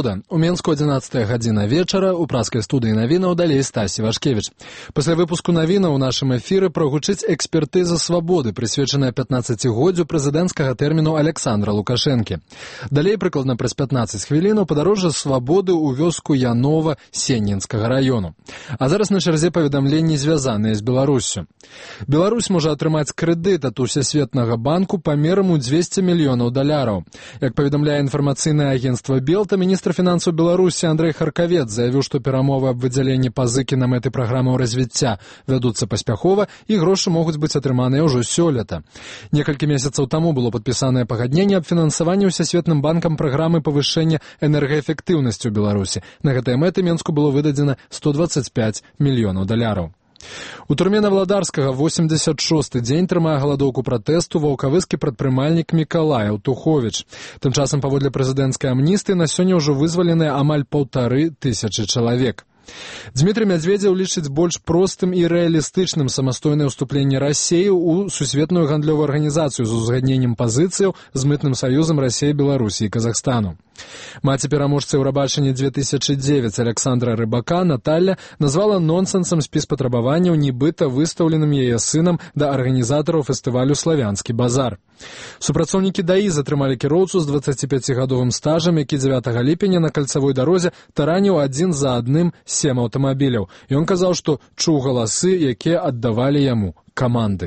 «Свабода». У Менску 11 гадзіна вечара, у праскай студыі навінаў далей Стасі Вашкевіч. Пасля выпуску навінаў у нашым эфіры прагучыць экспертыза «Свабоды», прысвечаная 15-годдзю прэзідэнцкага тэрміну Александра Лукашэнкі. Далей, прыкладна праз 15 хвілінаў, падарожжа «Свабоды» ў вёску Янова Сеннінскага раёну. А зараз на чарзе паведамленні, звязаныя з Беларуссю. Беларусь можа атрымаць крэдыт ад Усесветнага банку памерам у $200 мільёнаў. Як паведамляе інфармацыйнае агенцтва «Белта», міністр фінансаў Беларусі Андрэй Харкавец заявіў, што перамовы аб выдзяленні пазыкі на мэты праграмаў развіцця вядуцца паспяхова і грошы могуць быць атрыманыя ўжо сёлета. Некалькі месяцаў таму было падпісанае пагадненне аб фінансаванні Усесветным банкам праграмы павышэння энергаэфектыўнасці ў Беларусі. На гэтыя мэты Менску было выдадзена $125 мільёнаў. У турме Навладарскага 86-й дзень трымае галадоўку пратэсту ваўкавыскі прадпрымальнік Мікалай Аўтуховіч. Тым часам, паводле прэзідэнцкай амністыі, на сёння ўжо вызваленыя амаль 1500 чалавек. Дмітрый Мядзведзеў лічыць больш простым і рэалістычным самастойнае ўступленне Расіі ў сусветную гандлёвую арганізацыю з узгадненнем пазіцыяў з мытным саюзам Расіі, Беларусі і Казахстану. Маці пераможцы Еўрабачання 2009 Александра Рыбака, Наталля, назвала нонсенсам спіс патрабаванняў, нібыта выстаўленым яе сынам да арганізатараў фестывалю «Славянскі базар». Супрацоўнікі ДАІ затрымалі кіроўцу з 25-гадовым стажам, які 9 ліпеня на кальцавой дарозе тараніў адзін за адным 7 аўтамабіляў. Ён казаў, што чуў галасы, якія аддавалі яму каманды.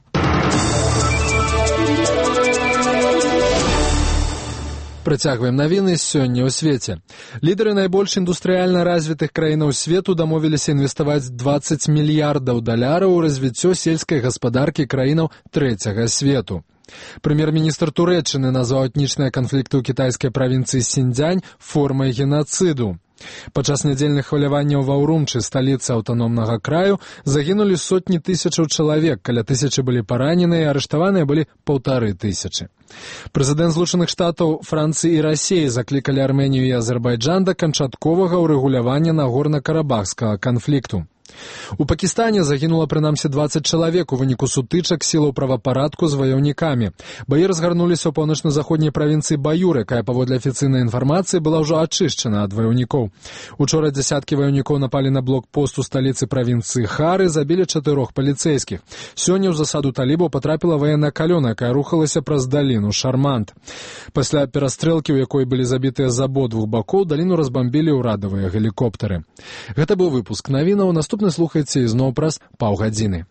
Працягваем навіны сёння ў свеце. Лідары найбольш індустрыяльна развітых краінаў свету дамовіліся інвеставаць $20 мільярдаў у развіццё сельскай гаспадаркі краінаў трэцяга свету. Прэм'ер-міністр Турэччыны назваў этнічныя канфлікты ў кітайскай правінцыі Сіньцзянь формай генацыду. Падчас нядзельных хваляванняў ва Урумчы, сталіцы аўтаномнага краю, загінулі сотні тысячаў чалавек, каля 1000 былі параненыя, арыштаваныя былі 1500. Прэзідэнт Злучаных Штатаў, Францыі і Расіі заклікалі Арменію і Азербайджан да канчатковага ўрэгулявання нагорна-карабахскага канфлікту. У Пакістане загінула прынамсі 20 чалавек у выніку сутычак сілаў правапарадку з ваяўнікамі. Баі разгарнуліся ў паўночна-заходняй правінцыі Баюр, якая, паводле афіцыйнай інфармацыі, была ўжо ачышчана ад ваяўнікоў. Учора дзясяткі ваяўнікоў напалі на блокпост у сталіцы правінцыі Хары, забілі 4 паліцэйскіх. Сёння ў засаду талібаў потрапіла ваенная калёна, якая рухалася праз даліну Шармант. Пасля перастрэлкі, у якой былі забітыя з абодвух бакоў, даліну разбамбілі ўрадавыя гелікоптары. Гэта быў выпуск навінаў. Наступны слухайце ізноў праз паўгадзіны.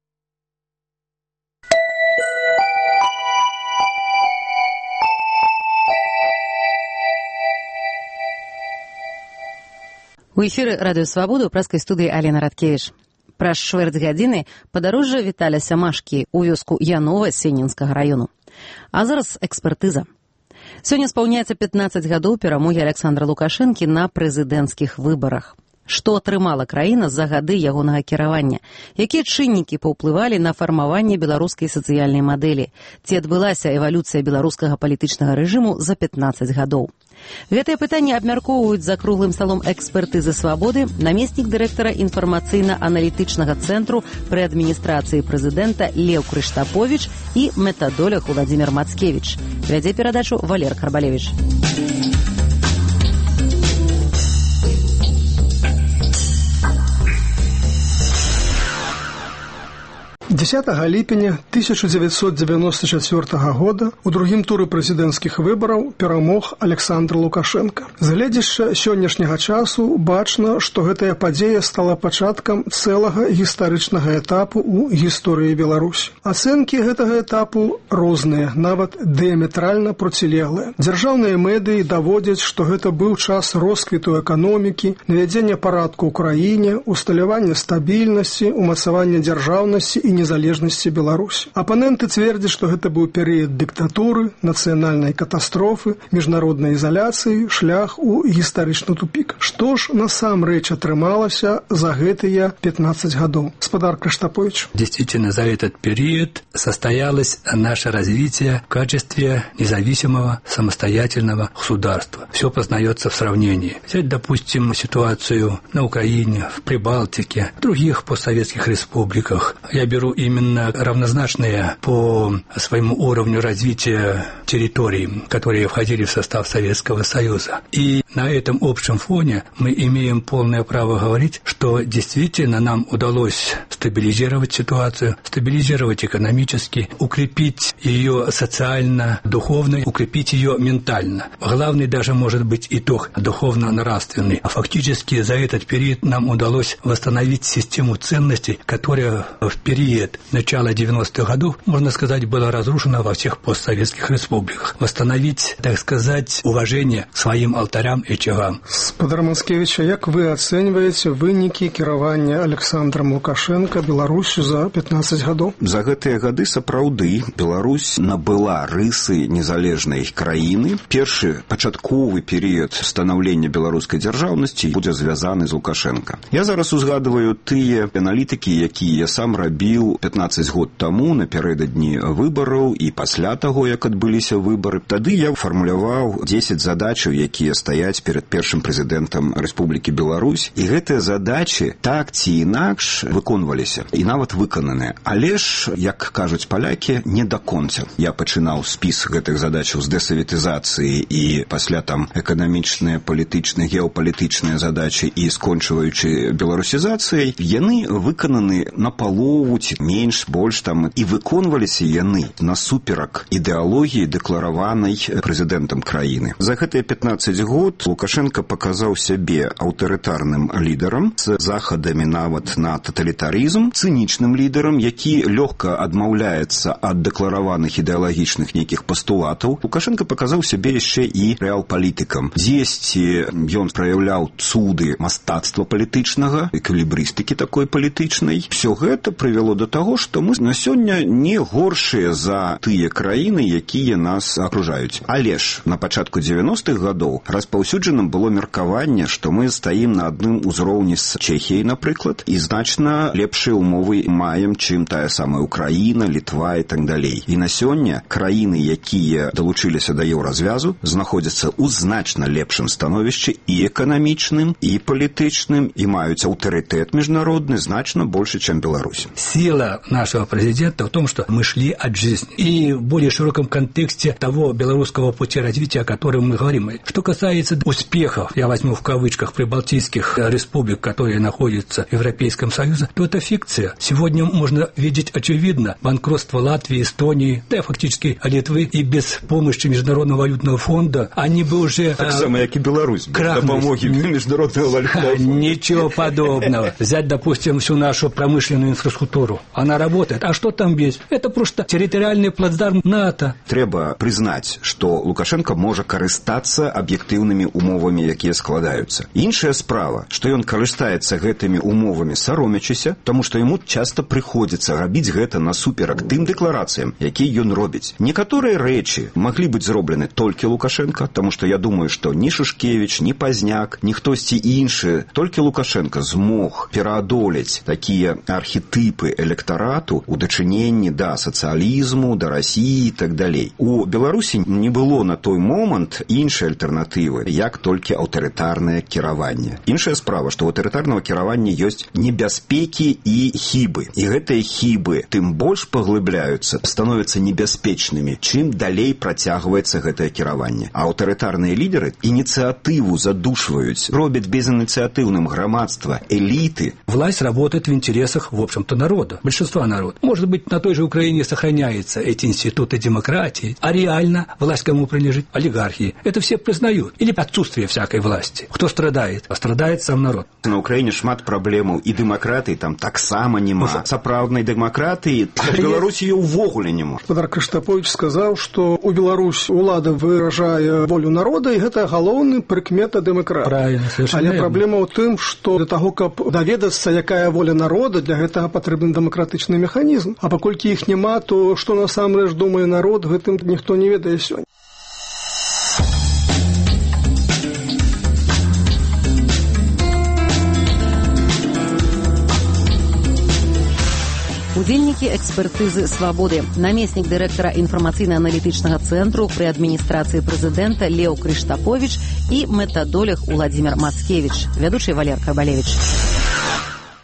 У эфіры радыё «Свабода» ў праскай студыі Алена Радкевіч. Праз чвэрць гадзіны падарожжа Віталя Сямашкі ў вёску Янова Сеннінскага раёну. А зараз экспертыза. Сёння спаўняецца 15 гадоў перамогі Александра Лукашэнкі на прэзідэнцкіх выбарах. Што атрымала краіна за гады ягонага кіравання? Якія чыннікі паўплывалі на фармаванне беларускай сацыяльнай мадэлі? Ці адбылася эвалюцыя беларускага палітычнага рэжыму за 15 гадоў? Гэтыя пытанні абмяркоўваюць за круглым сталом экспертызы «Свабоды» намеснік дырэктара інфармацыйна-аналітычнага цэнтру пры адміністрацыі прэзідэнта Леў Крыштаповіч і метадолог Владзімір Мацкевіч. Вядзе перадачу Валер Карбалевіч. 10 ліпеня 1994 года у другім туры прэзідэнцкіх выбараў перамог Александр Лукашенко. З гледзяшча сённяшняга часу бачна, што гэтая падзея стала пачаткам цэлага гістарычнага этапу ў гісторыі Беларусі. Ацэнкі гэтага этапу розныя, нават дыяметральна процілеглыя. Дзяржаўныя медыі даводзяць, што гэта быў час росквіту эканомікі, навядзення парадку ў краіне, усталявання стабільнасці, умацавання дзяржаўнасці і незалежнасці Беларусі. Апаненты цвердзяць, што гэта быў перыяд дыктатуры, нацыянальнай катастрофы, міжнароднай ізаляцыі, шлях у гістарычны тупік. Што ж насамрэч атрымалася за гэтыя 15 годов? Господар Крыштапович. Действительно, за этот период состоялось наше развитие в качестве независимого самостоятельного государства. Все познается в сравнении. Взять, допустим, ситуацию на Украине, в Прибалтике, в других постсоветских республиках. Я беру именно равнозначные по своему уровню развития территорий, которые входили в состав Советского Союза. И на этом общем фоне мы имеем полное право говорить, что действительно нам удалось стабилизировать ситуацию, стабилизировать экономически, укрепить ее социально, духовно, укрепить ее ментально. Главный даже может быть итог духовно-нравственный. А фактически за этот период нам удалось восстановить систему ценностей, которая в период начала 90-х годов, можно сказать, была разрушена во всех постсоветских республиках. Восстановить, так сказать, уважение к своим алтарям и очагам. Спадар Манскевич, як вы оцениваете вынікі кіравання Александром Лукашенко Беларусью за 15 гадоў? За гэтыя гады сапраўды Беларусь набыла рысы незалежнай краіны. Першы пачатковы перыяд станаўлення беларускай дзяржаўнасці будзе звязаны з Лукашенко. Я зараз узгадываю тыя аналітыкі, якія я сам рабіў 15 год таму напярэдадні выбараў і пасля таго, як адбыліся выбары. Тады я фармуляваў 10 задачаў, якія стаяць перад першым прэзідэнтам Рэспублікі Беларусь. І гэтыя задачы так ці інакш выконваліся і нават выкананыя. Але ж, як кажуць палякі, не да конца. Я пачынаў спіс гэтых задачаў з дэсаветызацыі і пасля там эканамічныя, палітычныя, геапалітычныя задачы і скончваючы беларусізацыяй, яны выкананы напалову ці менш, больш там, і выконваліся яны насуперак ідэалогіі, дэклараванай прэзідэнтам краіны. За гэтыя 15 год Лукашенко паказаў сябе аўтарытарным лідарам з захадамі нават на таталітарызм, цынічным лідарам, які лёгка адмаўляецца ад дэклараваных ідэалагічных нейкіх пастулатаў. Лукашенко паказаў сябе яшчэ і рэалпалітыкам. Дзесьці ён праяўляў цуды мастацтва палітычнага, эквілібрыстыкі такой палітычнай. Всё гэта прывяло да таго, што мы на сёння не горшыя за тыя краіны, якія нас акружаюць. Але ж на пачатку 90-х гадоў распаўсюджаным было меркаванне, што мы стаім на адным узроўні з Чэхіяй, напрыклад, і значна лепшыя умовы маем, чым тая самая Украіна, Літва і так далей. І на сёння краіны, якія далучыліся да еўразвязу, знаходзяцца ў значна лепшым становішчы і эканамічным, і палітычным, і маюць аўтарытэт міжнародны значна больше, чем Беларусь. Сила нашего президента в том, что мы шли от жизни. И в более широком контексте того белорусского пути развития, о котором мы говорим. Что касается успехов, я возьму в кавычках, прибалтийских республик, которые находятся в Европейском Союзе, то это фикция. Сегодня можно видеть очевидно банкротство Латвии, Эстонии, да фактически Литвы, и без помощи Международного валютного фонда они бы уже... Так само, как и Беларусь, без помощи Международного валютного фонда. Ничего подобного. Взять, допустим, всю нашу промышленную инфраструктуру. Она работает. А что там есть? Это просто территориальный плацдарм НАТО. Трэба признать, что Лукашенко может карыстацца аб'ектыўнымі умовамі, якія складаюцца. Іншая справа, што ён карыстаецца гэтымі умовамі саромячыся, тому што яму часта прыходзіцца рабіць гэта насуперак тым дэкларацыям, якія ён робіць. Некаторыя рэчы маглі быць зроблены толькі Лукашенко, тому што я думаю, што ні Шушкевіч, ні Пазняк, ні хтосьці іншы, толькі Лукашенко змог пераадолець такія архетипы электарату у дачыненні да сацыялізму, да Расіі і так далей. У Беларусі не было на той момант іншай альтэрнатывы, як толькі аўтарытарнае кіраванне. Іншая справа, што ў аўтарытарнага кіравання ёсць небяспекі і хібы. І гэтыя хібы тым больш паглыбляюцца, становяцца небяспечнымі, чым далей працягваецца гэтае кіраванне. А аўтарытарныя лідеры ініцыятыву задушваюць, робяць безініцыятыўным грамадства, эліты. Власть работает в интересах, в общем-то, народа, большинства народа. Может быть, на той же Украине сохраняются эти институты демократии, а реально власть кому принадлежит? Олигархии. Это все признают. Или отсутствие всякой власти. Кто страдает? А страдает сам народ. На Украине шмат праблемаў і дэмакратыі там таксама няма. Сапраўднай дэмакратыі в Беларусі ее ўвогуле няма. Спадар Крыштапович сказаў, што у Беларусь улада выражае волю народа, і гэта галоўны прыкмета дэмакратыі. Правильно, совершенно. Але праблема ў тым, што для таго, каб даведацца, якая воля народа, для гэтага патрэбны дэмакратычны механізм. А паколькі іх няма, то што насамрэч думае народ, гэтым ніхто не ведае сёння. Удзельнікі экспертызы «Свабоды». Намеснік дырэктара інфармацыйна-аналітычнага цэнтру пры адміністрацыі прэзідэнта Леў Крыштапович і метадолог Уладзімір Мацкевіч, вядучы Валер Карбалевіч.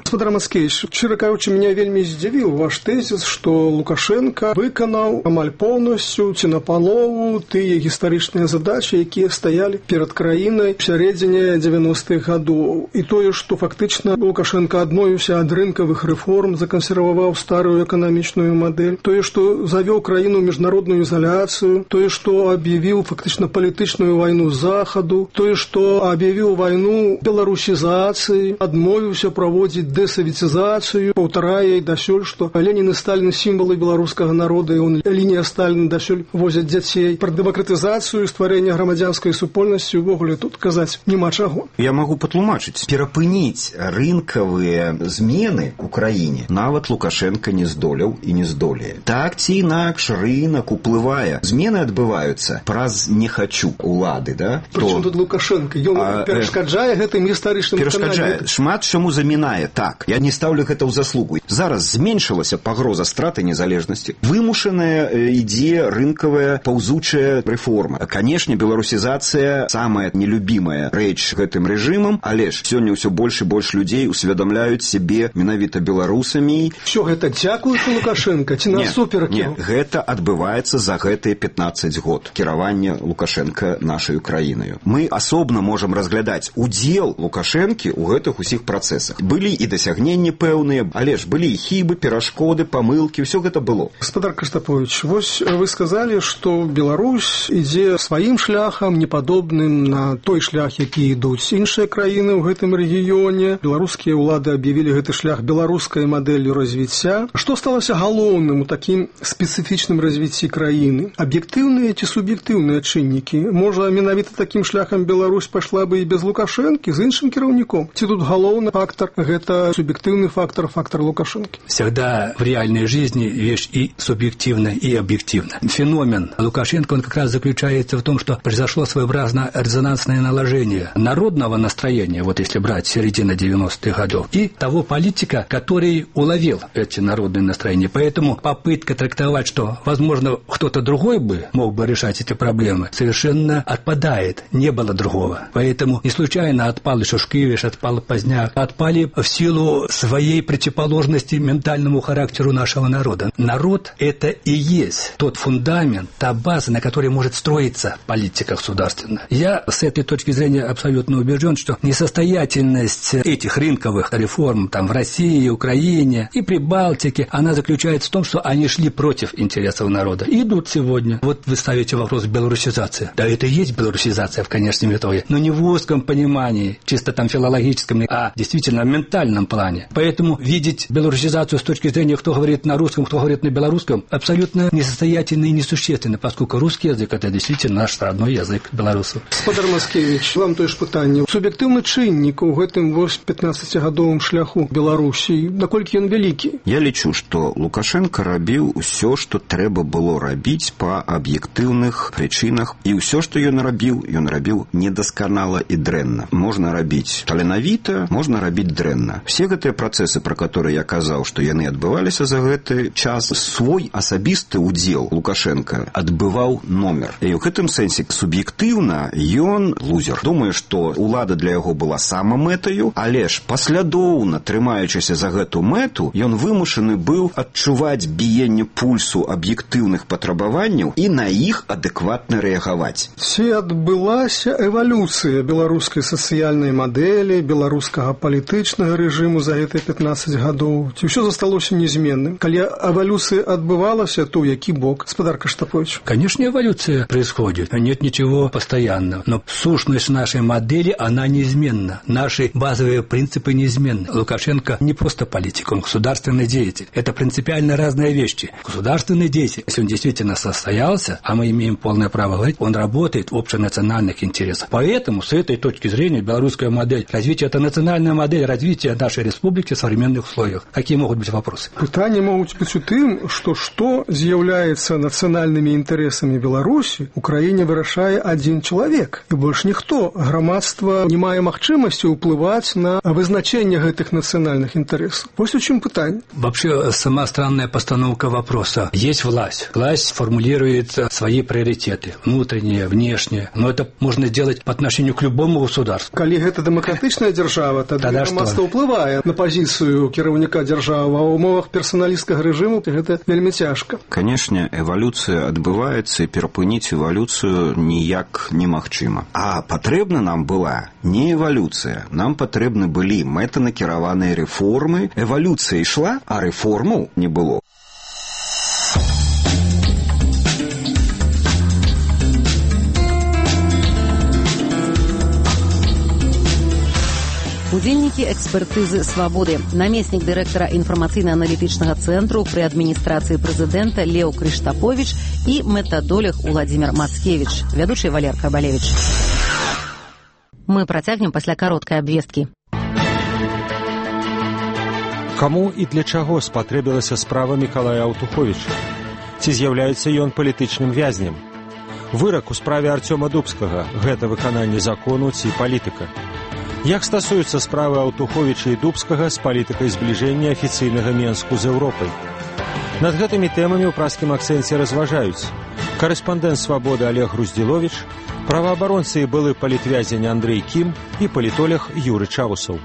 Спадар Мацкевіч, шчыра кажучы, меня вельмі здзівіў ваш тэзіс, што Лукашенко выканаў амаль поўнасцю ці напалову тыя гістарычныя задачы, якія стаялі перад краінай у сярэдзіне 90-х гадоў. І тое, што фактычна Лукашенко адмовіўся ад рынкавых рэформ, закансерваваў старую эканамічную мадэль, тое, што завёў краіну ў міжнародную ізаляцыю, тое, што аб'явіў фактычна палітычную вайну з захаду, тое, што аб'явіў вайну беларусізацыі, адмовіўся праводзіць дэсавецізацыю, паўтарае дасюль, што Ленін і Сталін сімвалы беларускага народа, і он лінія Сталіна дасюль возяць дзяцей. Пра дэмакратызацыю, стварэнне грамадзянскай супольнасці увогуле тут казаць няма чаго. Я магу патлумачыць. Перапыніць рынкавыя змены ў краіне нават Лукашенко не здолеў і не здолее. Так ці інакш рынак уплывае. Змены адбываюцца праз «не хачу» улады, да? Прычым тут Лукашенко? Ён перашкаджае гэтым гістарычным перашкаджае. Шмат чаму замінае. Так, я не ставлю гэта ў заслугу. Зараз зменшылася пагроза страты незалежнасці. Вымушаная ідзе рынкавая паўзучая рэформа. Канешне, беларусізацыя самая нелюбімая рэч гэтым рэжымам, але ж сёння ўсё больш і больш людзей усведамляюць сябе менавіта беларусамі. Всё гэта дзякуючы Лукашенко ці насуперак? Не, гэта адбываецца за гэтыя 15 год кіравання Лукашенко нашай краінаю. Мы асобна можам разглядаць удзел Лукашэнкі ў гэтых усіх працэсах. Былі і дасягненні пэўныя, але ж былі і хібы, перашкоды, памылкі, ўсё гэта было. Спадар Каштапович, вось вы сказалі, што Беларусь ідзе сваім шляхам, непадобным на той шлях, які ідуць іншыя краіны ў гэтым рэгіёне. Беларускія ўлады аб'явілі гэты шлях беларускай мадэллю развіцця. Што сталася галоўным у такім спецыфічным развіцці краіны? Аб'ектыўныя ці суб'ектыўныя чыннікі? Можа, менавіта такім шляхам Беларусь пайшла бы і без Лукашэнкі, з іншым кіраўніком? Ці тут галоўны фактор – гэта субъективный фактор, фактор Лукашенко? Всегда в реальной жизни вещь и субъективна, и объективна. Феномен Лукашенко, он как раз заключается в том, что произошло своеобразное резонансное наложение народного настроения, вот если брать середину 90-х годов, и того политика, который уловил эти народные настроения. Поэтому попытка трактовать, что, возможно, кто-то другой бы мог бы решать эти проблемы, совершенно отпадает. Не было другого. Поэтому не случайно отпал и Шушкевич, отпал Поздняк, отпали в силу своей противоположности ментальному характеру нашего народа. Народ – это и есть тот фундамент, та база, на которой может строиться политика государственная. Я с этой точки зрения абсолютно убежден, что несостоятельность этих рынковых реформ там, в России, Украине и Прибалтике, она заключается в том, что они шли против интересов народа. И идут сегодня. Вот вы ставите вопрос белорусизации. Да, это и есть белорусизация в конечном итоге, но не в узком понимании, чисто там филологическом, а действительно в ментальном плане. Поэтому видеть белорусизацию с точки зрения, кто говорит на русском, кто говорит на белорусском, абсолютно несостоятельно и несущественно, поскольку русский язык – это действительно наш родной язык белорусов. Спадар Мацкевіч, вам тое ж пытанне. Суб'ектыўны чыннік у гэтым 15-гадовым шляху Беларусі, наколькі ён вялікі? Я лічу, што Лукашенко рабіў усё, што трэба было рабіць па аб'ектыўных прычынах, і ўсё, што ён рабіў недасканала і дрэнна. Можна рабіць таленавіта, можна рабіць дрэнна. Все гэтыя працэсы, пра которые я казаў, што яны адбываліся за гэты час, свой асабісты удзел Лукашенко адбываў номер. І ў гэтым сэнсе суб'ектыўна ён лузер. Думаю, што ўлада для яго была самамэтаю, але ж паслядоўна трымаючыся за гэту мэту, ён вымушаны быў адчуваць біенне пульсу аб'ектыўных патрабаванняў і на іх адэкватна рэагаваць. Ці адбылася эвалюцыя беларускай сацыяльнай мадэлі, беларускага палітычнага рэжыму за гэтыя 15 гадоў? Ці ўсё засталося незменным? Калі эволюция отбывалась, то який бок? Спадар Каштапович. Конечно, эволюция происходит. Нет ничего постоянного. Но сущность нашей модели, она неизменна. Наши базовые принципы неизменны. Лукашенко не просто политик, он государственный деятель. Это принципиально разные вещи. Государственный деятель, если он действительно состоялся, а мы имеем полное право говорить, он работает в общенациональных интересах. Поэтому, с этой точки зрения, белорусская модель развития – это национальная модель развития нашей республики в современных условиях. Какие могут быть вопросы? Пытанне могуць быць у тым, што з'яўляецца нацыянальнымі інтарэсамі Беларусі, у краіне вырашае адзін чалавек. І больш ніхто. Грамадства не мае магчымасці ўплываць на вызначэнне гэтых нацыянальных інтарэсаў. Вось у чым пытанне. Вообще, сама странная постановка вопроса. Есть власть. Власть формулирует свои приоритеты. Внутренние, внешние. Но это можно сделать по отношению к любому государству. Калі гэта дэмакратычная дзяржава, тогда грамадства ўплывае ўплывае на пазіцыю кіраўніка дзяржавы, а ў умовах персаналісцкага рэжыму гэта вельмі цяжка. Канешне, эвалюцыя адбываецца, і перапыніць эвалюцыю ніяк немагчыма. А патрэбна нам была не эвалюцыя, нам патрэбны былі мэтанакіраваныя рэформы. Эвалюцыя ішла, а рэформаў не было. Удзельнікі экспертызы «Свабоды». Намеснік дырэктара інфармацыйна-аналітычнага цэнтру пры адміністрацыі прэзідэнта Леў Крыштаповіч і метадолог Уладзімір Мацкевіч, вядучы Валер Кабалевіч. Мы працягнем пасля кароткай абвесткі. Каму і для чаго спатрэбілася справа Мікалая Аўтуховіча? Ці з'яўляецца ён палітычным вязнем? Вырак у справе Арцёма Дубскага – гэта выкананне закону ці палітыка? Як стасуюцца справы Аўтуховіча і Дубскага з палітыкай збліжэння афіцыйнага Менску з Еўропай? Над гэтымі тэмамі ў празкім акцэнце разважаюць корэспандэнт «Свабоды» Олег Груздзіловіч, праваабаронцы і былы палітвязень Андрэй Кім і палітолог Юры Чаусаў.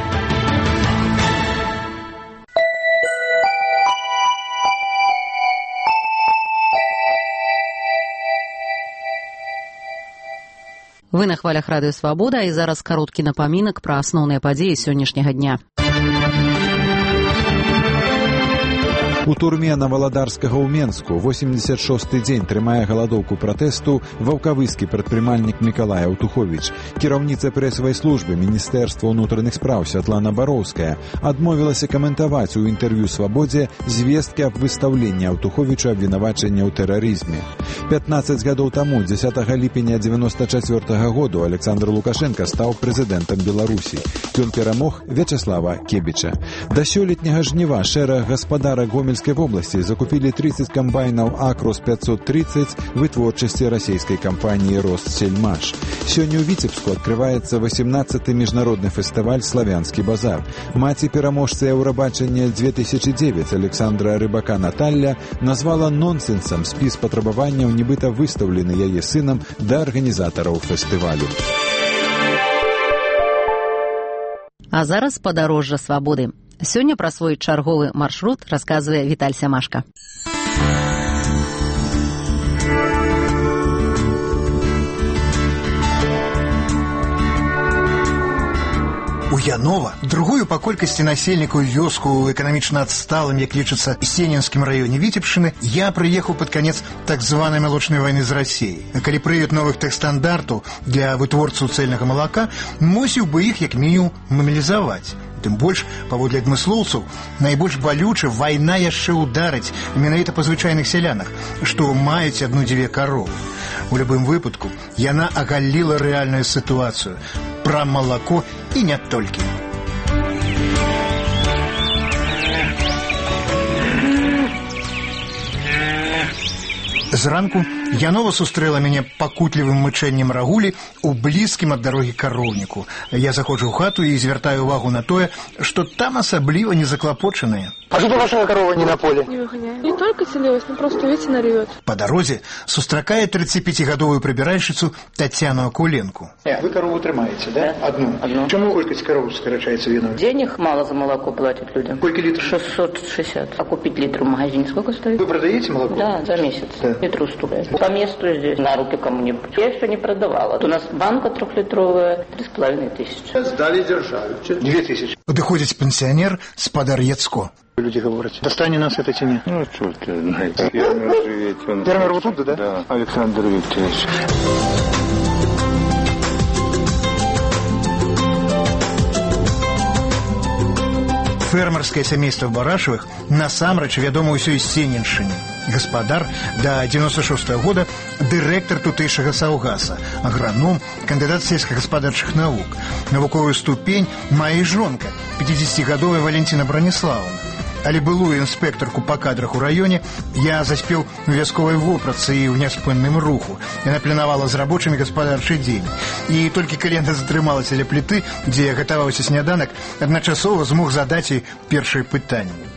Вы на хвалях радыё «Свабода», і зараз кароткі напамінак пра асноўныя падзеі сённяшняга дня. У турме Наваладарскага ў Менску 86-й дзень трымае галадоўку пратэсту ваўкавыскі прадпрымальнік Мікалай Аўтуховіч. Кіраўніца прэсавай службы Міністэрства ўнутраных спраў Святлана Бароўская адмовілася каментаваць у інтэрв'ю «Свабодзе» звесткі аб выстаўленні Аўтуховіча абвінавачання ў тэрарызме. 15 гадоў таму, 10 ліпеня 94-го году, Александр Лукашенко стаў прэзідэнтам Беларусі. Ён перамог Вячаслава Кебіча. Да сёлетняга жніва шэраг гаспадарак Гомельскай вобласці закупілі 30 камбайнаў «Акрос 530» вытворчасці расійскай кампаніі «Ростсельмаш». Сёння ў Віцебску адкрываецца 18-й міжнародны фестываль «Славянскі базар». Маці пераможцы Еўрабачання 2009 Александра Рыбака Наталля назвала нонсенсам спіс патрабаванняў, нібыта выстаўлены яе сынам да арганізатараў фестывалю. А зараз падарожжа «Свабоды». Сёння пра свой чарговы маршрут расказвае Віталь Сямашка. У Янова, другую па колькасці насельнікаў вёску ў эканамічна адсталым, як лічыцца, Сенінскім раёне Віцебшчыны, я прыехаў пад канец так званай малочнай вайны з Расіяй. Калі прыёт новых тэхстандартаў для вытворцаў цэльнага малака, мусіў бы іх як мінімум мабілізаваць. Тым больш, паводле адмыслоўцаў, найбольш балюча вайна яшчэ ўдарыць менавіта па звычайных сялянах, што маюць 1-2 каровы. У любым выпадку яна агаліла рэальную сітуацыю пра малако і не толькі. Зранку Янова сустрэла мяне пакутлівым мычэннем рагулі ў блізкім ад дарогі кароўніку. Я заходжу ў хату і звяртаю увагу на тое, што там асабліва не заклапочаныя. А что ваша корова не на поле? Не выгоняет. Не только целилась, но просто ветер ревет. По дороге сустракае 35-гадовую прибиральщицу Татьяну Акуленку. Вы корову трымаете, да? Одну. Чему колькость коров сокращается виной? Денег мало за молоко платят людям. Сколько литров? 660. А купить литр в магазине сколько стоит? Вы продаете молоко? Да, за месяц. Да. Литру стоит. По месту здесь на руки кому-нибудь. Я еще не продавала. У нас банка 3-литровая, 3500. Сдали, держали. 2000. Доходит пенсионер Спадар Яцко. Люди говорят, достань нас этой тени. Ну, что ты знаете, фермер живет. Фермер вот тут, да? Да, Александр Викторович. Фермерскае сямейства Барашавых насамрэч вядома ўсёй Сеніншчыне. Гаспадар да 96-го года дырэктар тутэйшага саўгаса, аграном, кандыдат сельскагаспадарчых навук. Навуковую ступень мае жонка, 50-гадовая Валентина Браніславовна. Але былую інспектарку па кадрах у раёне я заспеў у вясковай вопратцы і ў няспынным руху. Яна планавала з рабочымі гаспадарчы дзень. І толькі калі яна затрымалася ля пліты, дзе гатаваўся сняданак, адначасова змог задаць ёй першае пытанне.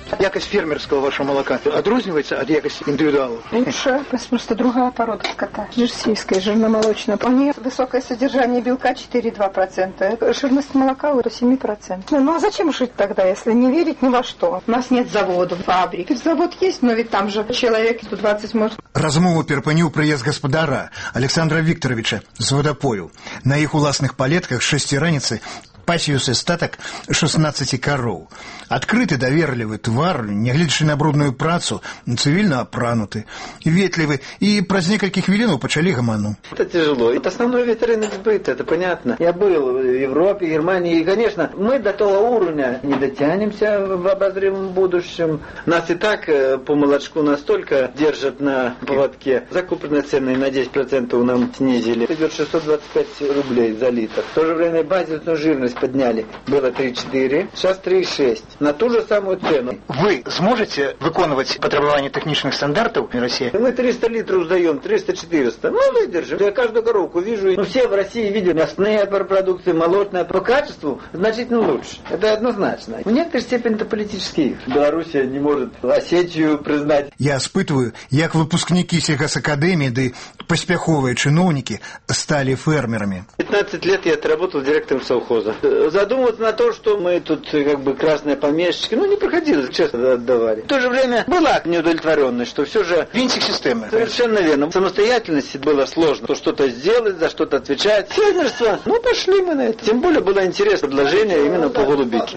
Якость фермерского вашего молока отрузняется от якости индивидуалов? Лучше, просто другая порода скота. Жерсийская, жирномолочная. У нее высокое содержание белка 4,2%. Жирность молока до 7%. Ну а зачем жить тогда, если не верить ни во что? У нас нет заводов, фабрик. Завод есть, но ведь там же человек 120 может. Размову перапыніў прыезд гаспадара Александра Викторовича з водопою. На іх уласных палетках з 6 раніцы пасіўся статак 16 кароў. Адкрыты даверлівы твар, нягледзячы на брудную працу, цывільна апрануты, ветлівы, и праз некалькі хвілінаў пачалі гаману. Это тяжело. Это основной вид рынок сбыта, это понятно. Я был в Европе, Германии, и, конечно, мы до того уровня не дотянемся в обозримом будущем. Нас и так по молочку настолько держат на поводке. Закупленные цены на 10% нам снизили. Идет 625 рублей за литр. В то же время базисную жирность подняли. Было 3,4, сейчас 3,6. На ту же самую цену. Вы сможете выконывать потребования технических стандартов в России? Мы 300 литров сдаем, 300-400. Мы выдержим. Я каждую коровку вижу. Все в России видят мясные продукты, молочные. По качеству значительно лучше. Это однозначно. В некоторой степени это политические игры. Белоруссия не может Осетию признать. Я испытываю, как выпускники сельхозакадемии, да и поспеховые чиновники стали фермерами. 15 лет я отработал директором совхоза. Задумываться на то, что мы тут как бы красные помещики, не приходилось, честно отдавали. В то же время была неудовлетворенность, что все же... Винтик системы. Совершенно верно. Самостоятельности было сложно. То что-то сделать, за что-то отвечать. Фермерство. Пошли мы на это. Тем более было интересное предложение именно по голубике.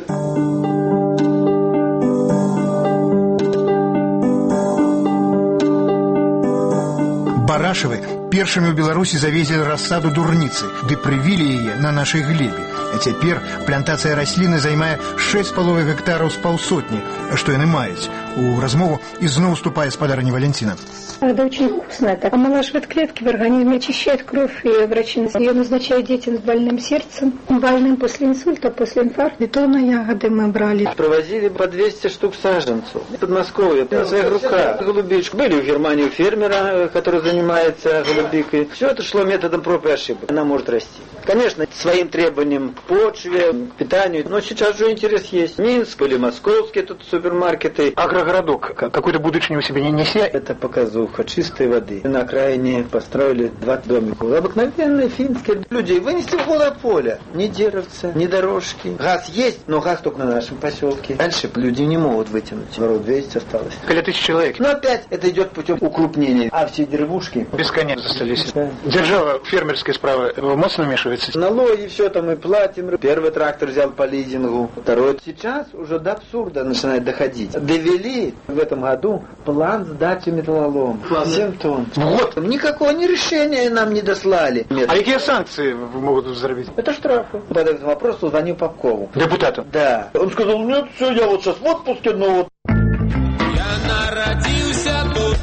Барашевы першими ў Беларусі завезлі рассаду дурніцы, ды прывілі яе на нашай глебе. А цяпер плантацыя расліны займае 6,5 гектараў з паўсотні, што яны маюць. У размову ізноў уступае спадарня Валентина. Да, очень вкусная. Так омолаживает клетки в организме, очищает кровь, и врачи ее назначают детям с больным сердцем, больным после инсульта, после инфаркта. И то на ягоды мы брали. Провозили по 200 штук саженцев. В Подмосковье на своих руках голубичку. Были в Германии у фермера, который занимается голубикой. Все это шло методом проб и ошибок. Она может расти. Конечно, своим требованиям к почве, к питанию. Но сейчас уже интерес есть. Минск или московские тут супермаркеты. Агрогородок какой-то будущий у себя не неся. Это показуха чистой воды. На окраине построили 2 домика. Обыкновенные финские люди. Вынесли в голое поле. Ни деревца, ни дорожки. Газ есть, но газ только на нашем поселке. Дальше люди не могут вытянуть. Ворот 200 осталось. Около 1000 человек. Но опять это идет путем укрупнения. А все деревушки... Без коня застались. Да. Держава фермерская справа моцно вмешивается. Налоги, все там мы платим. Первый трактор взял по лизингу. Второй. Сейчас уже до абсурда начинает доходить. Довели в этом году план сдачи металлолома. 7 тонн. Вот. Никакого решения нам не дослали. Нет. А какие санкции могут заработать? Это штрафы. По этому вопросу звонил Попкову. Депутату? Да. Он сказал, нет, все, я вот сейчас в отпуске, но вот... Я народился тут.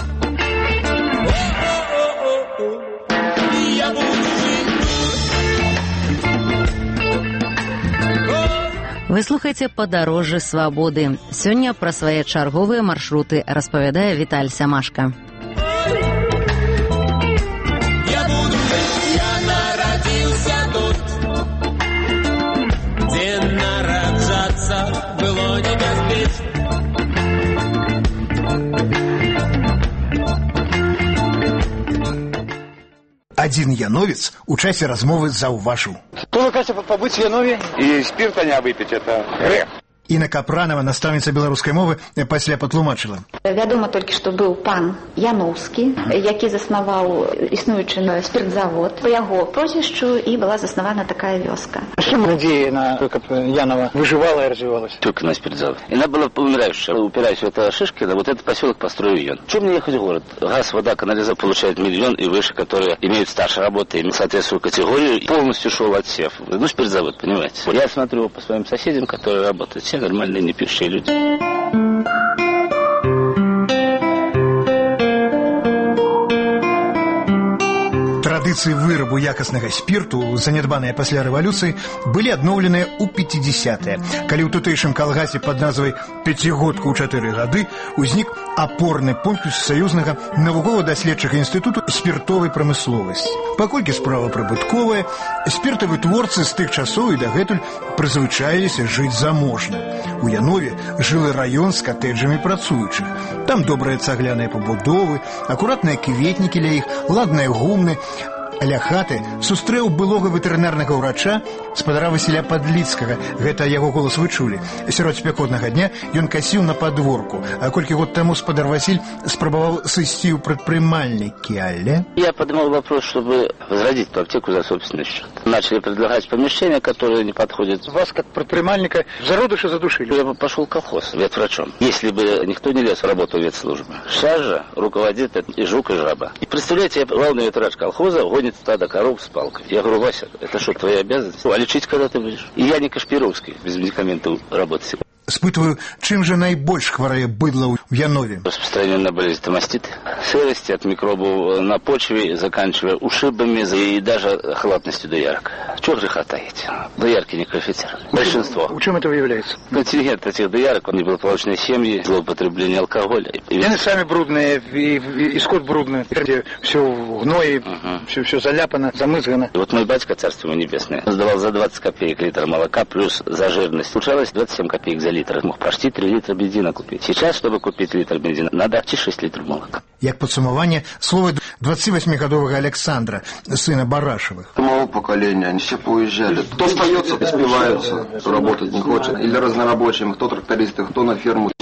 Я буду жить тут. Вы слухаеце «Падарожжы свабоды». Сёння пра свае чарговыя маршруты распавядае Віталь Сямашка. Один яновец у часе размовы заўважыў. Кто вы хотите побыть в Янове? И спирта не выпить, это грех. Інна Капранова, настаўніца беларускай мовы, пасля патлумачыла. Вядома толькі, што быў пан Яноўскі, які заснаваў існуючы спиртзавод. По яго прозвішчу і была заснавана такая вёска. Чем надея на то, как Янова выживала и развивалась? Только на спиртзавод. Она была умирающая. Упираясь в это Шишкино, вот этот поселок построил ее. Чем мне ехать в город? Газ, вода, канализация получает 1 миллион и выше, которые имеют стаж работы, имеют соответствующую категорию. Полностью шел отсев. Ну, спиртзавод, понимаете. Я смотрю по своим соседям, которые работают. Все нормальные, не пьющие люди. традыцыі вырабу якаснага спірту, занядбаныя пасля рэвалюцыі, былі адноўленыя ў 50-е, калі ў тутэйшым калгасе пад назвай «Пяцігодку ў 4 гады» узнік апорны пункт саюзнага навукова-даследчага інстытуту спіртовай прамысловасці. Паколькі справа прыбытковая, спіртавытворцы з тых часоў і дагэтуль прызвычаіліся жыць заможна. У Янове жылы раён з катэджамі працуючых. Там добрыя цагляныя пабудовы, акуратныя кветнікі ля іх, ладныя гумны. Ля хаты сустрэў былога ветэрынарнага ўрача, спадара Васіля Падліцкага, гэта яго голас вы чулі. Сярод спякотнага дня ён касіў на падворку, а колькі год таму спадар Васіль спрабаваў сысці ў прадпрымальнікі, але... Я поднимал вопрос, чтобы возродить эту аптеку за собственный счет. Начали предлагать помещения, которые не подходят. Вас, как предпринимальника, в зародыше задушили. Я бы пошел в колхоз ветврачом, если бы никто не лез в работу в ветслужбы. Сейчас же руководит и жук, и жаба. И представляете, я главный ветврач колхоза, гонит стадо коров с палкой. Я говорю: Вася, это что, твоя обязанность? А лечить когда ты будешь? И я не Кашпировский, без медикаментов работать. Спытваю, чым жа найбольш хварае быдла ў Янове? Распространенная болезнь мастит. Сырости от микробов на почве, заканчивая ушибами и даже халатностью доярок. Чего греха таить? Доярки не квалифицированы. Большинство. В чем это выявляется? Контингент этих доярок, неблагополучные семьи, злоупотребление алкоголя. Они сами брудные, и скот брудный. Все в гное, все заляпано, замызгано. Вот мой батька, царство ему небесное, сдавал за 20 копеек литр молока, плюс за жирность. Получалось 27 копеек за литр. Мог почти 3 литра бензина купить. Сейчас, чтобы купить литр бензина, надо почти 6 литров молока. Як подсумование, слово 28-годового Александра, сына Барашевых. Моего поколения, они все поуезжали. Кто остается, спиваются, кто работать не хочет. Или разнорабочим, кто трактористы, кто на ферму.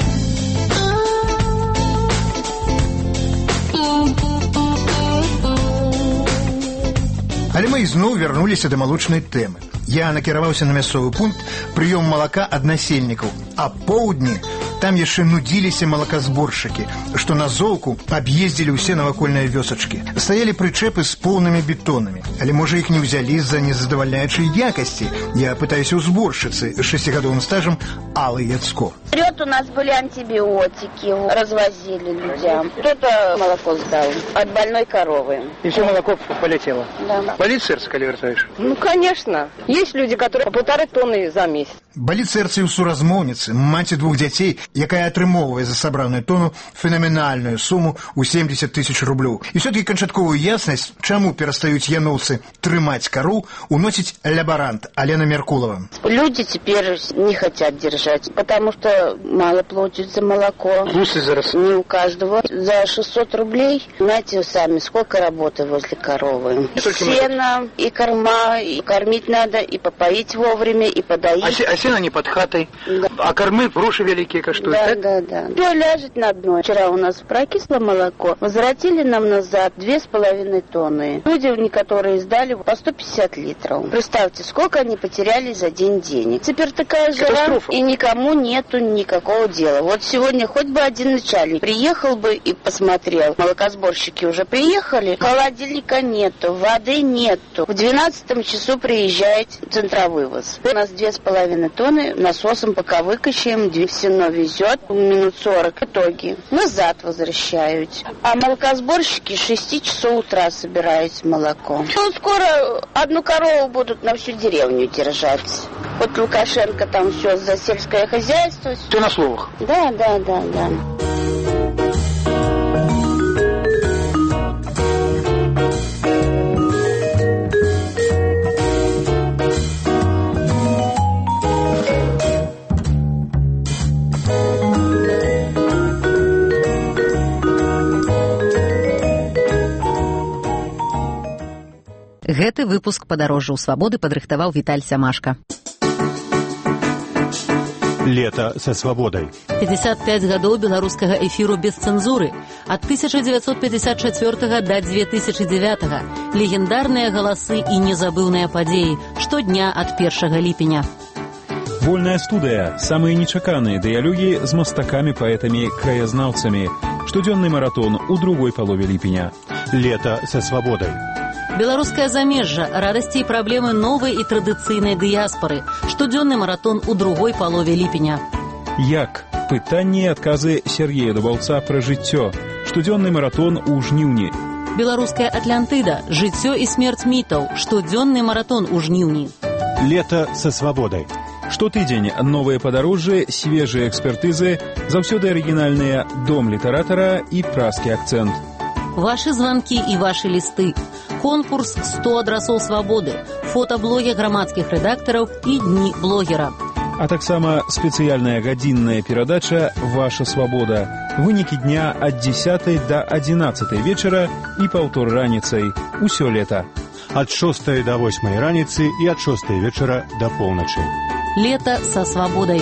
Але мы ізноў вярнуліся да малочнай тэмы. Я накіраваўся на мясцовы пункт прыём малака ад насельнікаў, а поўдні там яшчэ нудзіліся малаказборшчыкі, што на золку аб'ездзілі ўсе навакольныя вёсачкі. Стаялі прычэпы з поўнымі бетонамі, але можа іх не ўзялі з-за незадавальняючай якасці. Я пытаюся ў зборшчыцы з 6-гадовым стажам Аллы Яцко. Вперед у нас были антибиотики, развозили людям. Кто-то молоко сдал от больной коровы. И все молоко полетело? Да. Болит сердце, коли вертаешь? Ну, конечно. Есть люди, которые по 1,5 тонны за месяц. Баліць сэрца і ў суразмоўніцы, маці 2 дзяцей, якая атрымоўвае за сабраную тону фенаменальную суму ў 70 000 рублёў. І все-таки канчатковую яснасць, чаму перастаюць яноўцы трымаць кароў, уносіць лабарант Алена Меркулова. Люди теперь не хотят держать, потому что мало платят за молоко. Не у каждого. За 600 рублей, знаете сами, сколько работы возле коровы. И сено, и корма, и кормить надо, и попоить вовремя, и подоить. А сено не под хатой, да. А кормы груши великие каштуют, да? Да. Все ляжет на дно. Вчера у нас прокисло молоко, возвратили нам назад 2,5 тонны. Люди, которые сдали по 150 литров. Представьте, сколько они потеряли за день денег. Теперь такая жара, и никому нету никакого дела. Вот сегодня хоть бы один начальник приехал бы и посмотрел. Молокосборщики уже приехали, холодильника нету, воды нету. В 12 часу приезжает центровывоз. У нас 2,5 тонны, насосом пока выкачаем, сено везет, минут 40 в итоге. Назад возвращают. А молокосборщики с 6 часов утра собирают молоко. Ну, скоро одну корову будут на всю деревню держать. Вот Лукашенко там все за сельское хозяйство. Все на словах? Да. Гэты выпуск падарожжаў свабоды падрыхтаваў Віталь Сямашка. Лето со свободой. 55 гадоў беларускага эфіру без цэнзуры. Ад 1954 до 2009. Легендарныя галасы і незабыўныя падзеі. Штодня ад 1 ліпеня. Вольная студыя. Самыя нечаканыя дыялогі з мастакамі, паэтамі, краязнаўцамі. Штодзённы маратон у другой палове ліпеня. Лето со свободой. Беларускае замежжа, радасці і праблемы новай і традыцыйнай дыяспары. Штодзённы маратон у другой палове ліпеня. Як? Пытанні і адказы Сергея Дубаўца пра жыццё. Штодзённы маратон у жніўні. Беларуская Атлантыда. Жыццё і смерць мітаў. Штодзённы маратон у жніўні. Лето со свободой. Штотыдзень новыя падарожжы, свежыя экспертызы, заўсёды арыгінальныя «Дом літаратара» і «Празкі акцэнт». Вашы званкі і вашы лісты. Конкурс «100 адрасоў свабоды», фотаблогі грамадскіх рэдактараў і дні блогера. А таксама спецыяльная гадзінная перадача «Ваша свабода». Вынікі дня ад 10 до 11 вечара і паўтор раніцай. Усё лета. Ад 6 до 8 раніцы і ад 6 вечара до поўначы. Лето со свободой.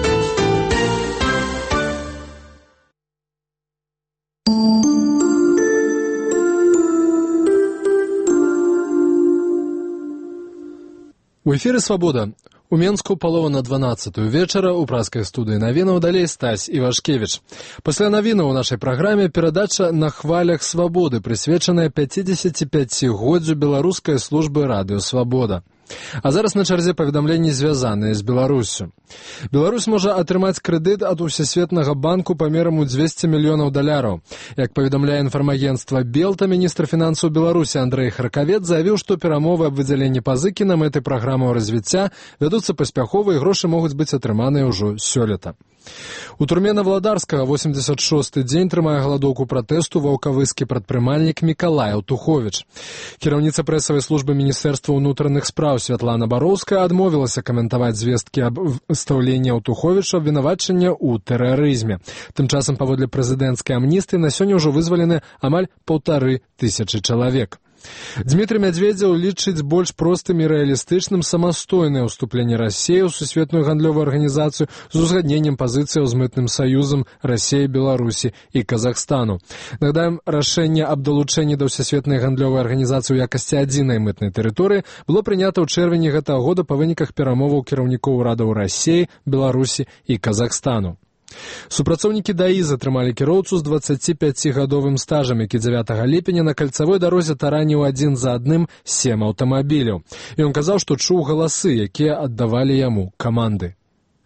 У эфіры «Свабода». У Менску палова на 12-ю вечара ў празкай студыі навінаў далей Стась Івашкевіч. Пасля навінаў у нашай праграме перадача «На хвалях свабоды», прысвечаная 55-годдзю беларускай службы радыё «Свабода». А зараз на чарзе паведамленні, звязаныя з Беларуссю. Беларусь можа атрымаць крэдыт ад Усесветнага банку памерам у $200 мільёнаў. Як паведамляе інфармагенцтва «Белта», міністр фінансаў Беларусі Андрэй Харкавец заявіў, што перамовы аб выдзяленні пазыкі на мэты праграмаў развіцця вядуцца паспяхова і грошы могуць быць атрыманыя ўжо сёлета. У турме Наваладарскага 86-й дзень трымае галадоўку пратэсту ваўкавыскі прадпрымальнік Мікалай Аўтуховіч. Кіраўніца прэсавай службы Міністэрства ўнутраных спраў Святлана Бароўская адмовілася каментаваць звесткі аб стаўленні Аўтуховіча абвінавачання ў тэрарызме. Тым часам, паводле прэзідэнцкай амністыі, на сёння ўжо вызвалены амаль 1500 чалавек. Дмітрый Мядзведзеў лічыць больш простым і рэалістычным самастойнае ўступленне Расіі ў сусветную гандлёвую арганізацыю з узгадненнем пазіцыяў з мытным саюзам Расіі, Беларусі і Казахстану. Нагадаем, рашэнне аб далучэнні да ўсесветнай гандлёвай арганізацыі ў якасці адзінай мытнай тэрыторыі было прынята ў чэрвені гэтага года па выніках перамоваў кіраўнікоў урадаў Расіі, Беларусі і Казахстану. Супрацоўнікі ДАІ затрымалі кіроўцу з 25-гадовым стажам, які 9 ліпеня на кальцавой дарозе тараніў адзін за адным 7 аўтамабіляў. Ён казаў, што чуў галасы, якія аддавалі яму каманды.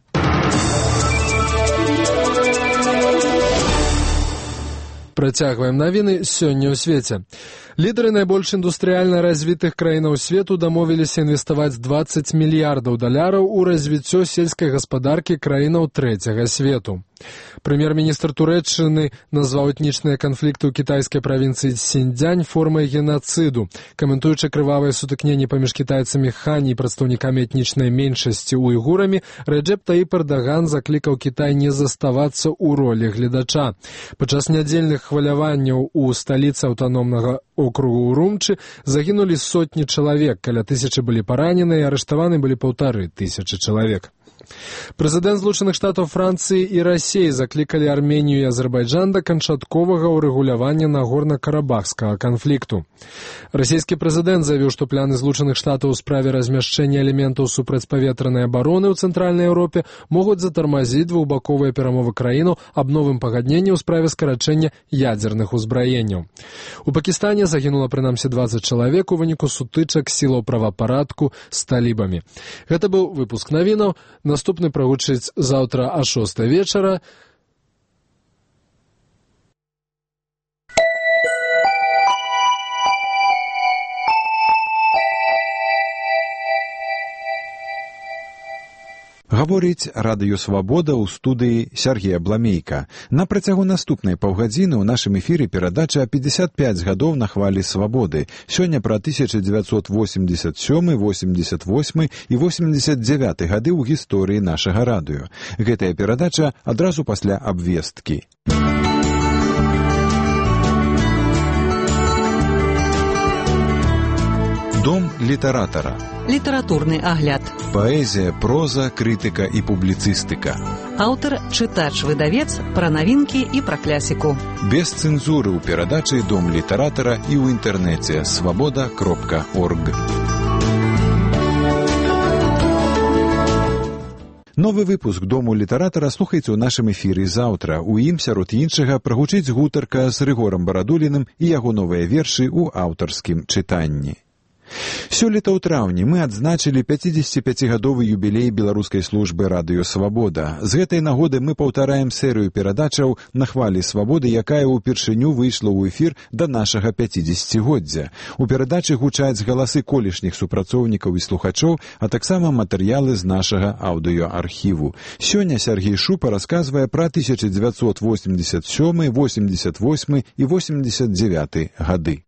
Працягваем навіны сёння ў свеце. Лідары найбольш індустрыяльна развітых краінаў свету дамовіліся інвеставаць $20 мільярдаў у развіццё сельскай гаспадаркі краінаў трэцяга свету. Прэм'ер-міністр Турэччыны назваў этнічныя канфлікты ў кітайскай правінцыі Сіньцзянь формай генацыду. Каментуючы крывавыя сутыкненні паміж кітайцамі Хань і прадстаўнікамі этнічнай меншасці уйгурамі, Рэджэп Таіп Эрдаган заклікаў Кітай не заставацца ў ролі гледача. Падчас нядзельных хваляванняў у сталіцы аўтаномнага округу Урумчы загінулі сотні чалавек, каля 1000 былі паранены і арыштаваны былі 1500 чалавек. Прэзідэнт Злучаных Штатаў Францыі і Расіі заклікалі Арменію і Азербайджан да канчатковага ўрэгулявання нагорна-карабахскага канфлікту. Расійскі прэзідэнт заявіў, што пляны Злучаных Штатаў у справе размяшчэння элементаў супрацьпаветранай абароны ў Цэнтральнай Еўропе могуць затармазіць двухбаковыя перамовы краіну аб новым пагадненні ў справе скарачэння ядзерных узбраенняў. У Пакістане загінула прынамсі 20 чалавек у выніку сутычак сілаў правапарадку з талібамі. Гэта быў выпуск навінаў. Наступны прагучыць заўтра а 6 вечара. Гаворыць радыё «Свабода» ў студыі Сергея Бламейка. На працягу наступнай паўгадзіны ў нашым эфіры перадача 55 гадоў на хвалі свабоды. Сёння пра 1987, 88 і 89 гады ў гісторыі нашага радыё. Гэтая перадача адразу пасля абвесткі. Дом літаратара. Літаратурны агляд. Паэзія, проза, крытыка і публіцыстыка. Аўтар, чытач, выдавец, пра навінкі і пра клясіку. Без цэнзуры ў перадачы «Дом літаратара» і ў інтэрнэце свабода.орг. Новы выпуск «Дому літаратара» слухайце ў нашым эфіры заўтра. У ім, сярод іншага, прагучыць гутарка з Рыгорам Барадуліным і яго новыя вершы ў аўтарскім чытанні. Сёлета ў траўні мы адзначылі 55-гадовы юбілей беларускай службы «Радыё Свабода». З гэтай нагоды мы паўтараем серыю перадачаў «На хвалі свабоды», якая ўпершыню выйшла ў эфір да нашага 50-годдзя. У перадачы гучаць галасы колішніх супрацоўнікаў і слухачоў, а таксама матэрыялы з нашага аўдыёархіву. Сёння Сергей Шупа расказвае пра 1987, 88 і 89 гады.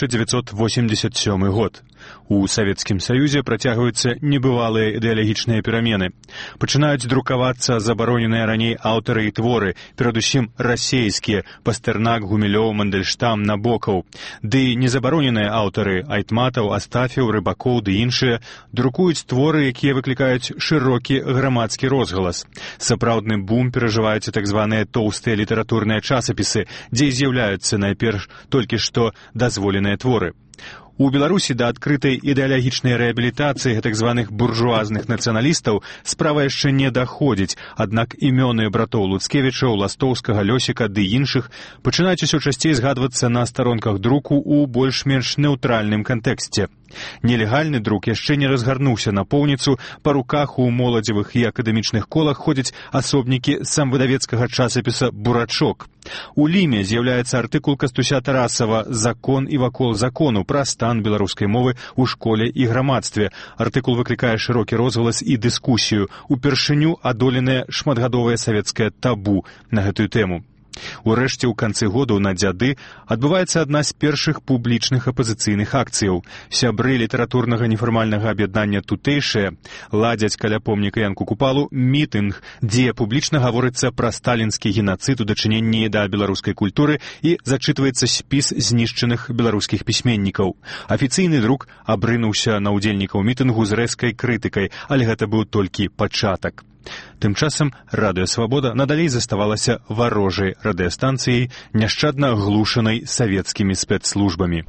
1987 год. У Савецкім Саюзе працягваюцца небывалыя ідэалагічныя перамены. Пачынаюць друкавацца забароненыя раней аўтары і творы, перадусім расейскія, Пастэрнак, Гумілёў, Мандельштам, Набокаў. Ды незабароненыя аўтары Айтматаў, Астаф'еў, Рыбакоў ды іншыя друкуюць творы, якія выклікаюць шырокі грамадскі розгалас. Сапраўдны бум перажываюць так званыя тоўстыя літаратурныя часапісы, дзе з'яўляюцца найперш толькі што дазволеныя творы. У Беларусі да адкрытай ідэалагічнай рэабілітацыі гэтак званых буржуазных нацыяналістаў справа яшчэ не даходзіць, аднак імёны братоў Луцкевічаў, Ластоўскага, Лёсіка ды іншых пачынаюць усё часцей згадвацца на старонках друку ў больш-менш неўтральным кантэксце. Нелегальны друк яшчэ не разгарнуўся напоўніцу, па руках у моладзевых і акадэмічных колах ходзяць асобнікі самвыдавецкага часапіса «Бурачок». У Ліме з'яўляецца артыкул Кастуся Тарасава «Закон і вакол закону» пра стан беларускай мовы ў школе і грамадстве. Артыкул выклікае шырокі розгалас і дыскусію, упершыню адоленае шматгадовае савецкае табу на гэтую тэму. Урэшце, у канцы году на дзяды адбываецца адна з першых публічных апазіцыйных акцыяў. Сябры літаратурнага нефармальнага аб'яднання «Тутэйшае» ладзяць каля помніка Янку Купалу мітынг, дзе публічна гаворыцца пра сталінскі генацыд у дачыненні да беларускай культуры і зачытваецца спіс знішчаных беларускіх пісьменнікаў. Афіцыйны друк абрынуўся на ўдзельнікаў мітынгу з рэзкай крытыкай, але гэта быў толькі пачатак. Тым часам «Радыё Свабода» надалей заставалася варожай радыёстанцыяй, няшчадна глушанай савецкімі спецслужбамі.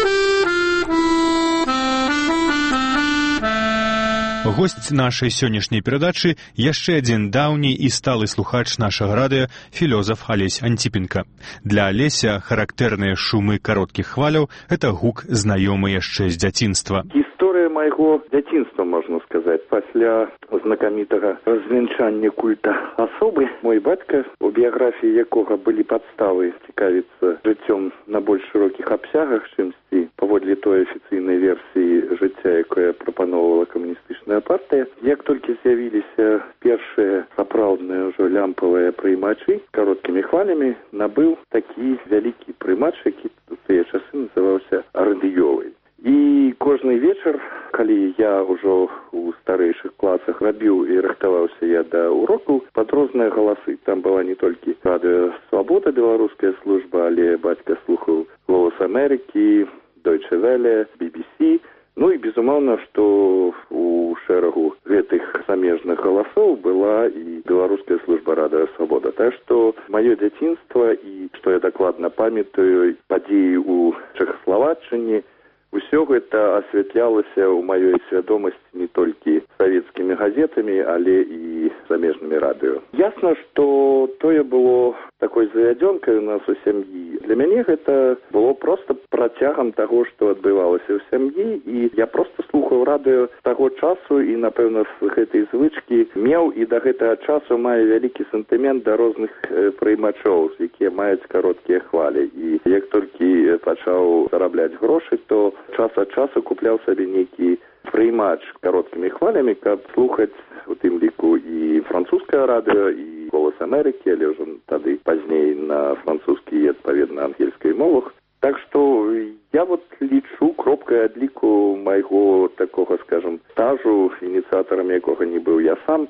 Госць нашай сённяшняй перадачы яшчэ адзін даўні і сталы слухач нашага радыё філёзаф Алесь Антіпенка. Для Алеся характэрныя шумы кароткіх хваляў – гэта гук знаёмы яшчэ з дзяцінства. Гісторыя майго дзяцінства, можна сказаць. Пасля знакамітага развенчання культа асобы, мой бацька, у біяграфіі якога былі падставы цікавіцца жыццём на больш шырокіх абсягах, чымсьці паводле той афіцыйнай версіі жыцця, якое прапаноўвала камуністычная партыя. Як толькі з'явіліся першыя сапраўдныя ўжо лямпавыя прыймачы кароткімі хвалямі, набыў такі вялікі прыймач, які у тыя часы называўся радыёвай. І кожны вечар, калі я ўжо у старэйшых класах рабіў і рыхтаваўся я да урокаў, пад розныя галасы. Там была не толькі «Радыё Свабода», беларуская служба, але бацька слухаў «Голас Амерыкі», «Дойче Веле», BBC. Ну і, безумоўна, што у шэрагу гэтых замежных галасоў была і беларуская служба «Радыё Свабода». Так што маё дзяцінства і, што я дакладна памятаю, падзеі ў Чэхаславаччыне, усё гэта асвятлялася ў маёй свядомасці не толькі савецкімі газетамі, але і замежнымі радыё. Ясна, што тое было такой завядзёнкай у нас у сям'і. Для мяне гэта было проста працягам таго, што адбывалася ў сям'і, і я проста слухаў радыё з таго часу і, напэўна, з гэтай звычкі меў і да гэтага часу мае вялікі сентымент да розных прыймачоў, якія маюць кароткія хвалі. І як толькі пачаў зарабляць грошы, то час ад часу купляў сабе нейкі прыймач кароткімі хвалямі, каб слухаць у тым ліку і французскае радыё, і «Голас Амерыкі», але ўжо тады пазней на французскі і, адпаведна, ангельскай мовах. Так што я вот лічу кропкай адліку майго такога, скажем, стажу, ініцыятарам якога не быў я сам,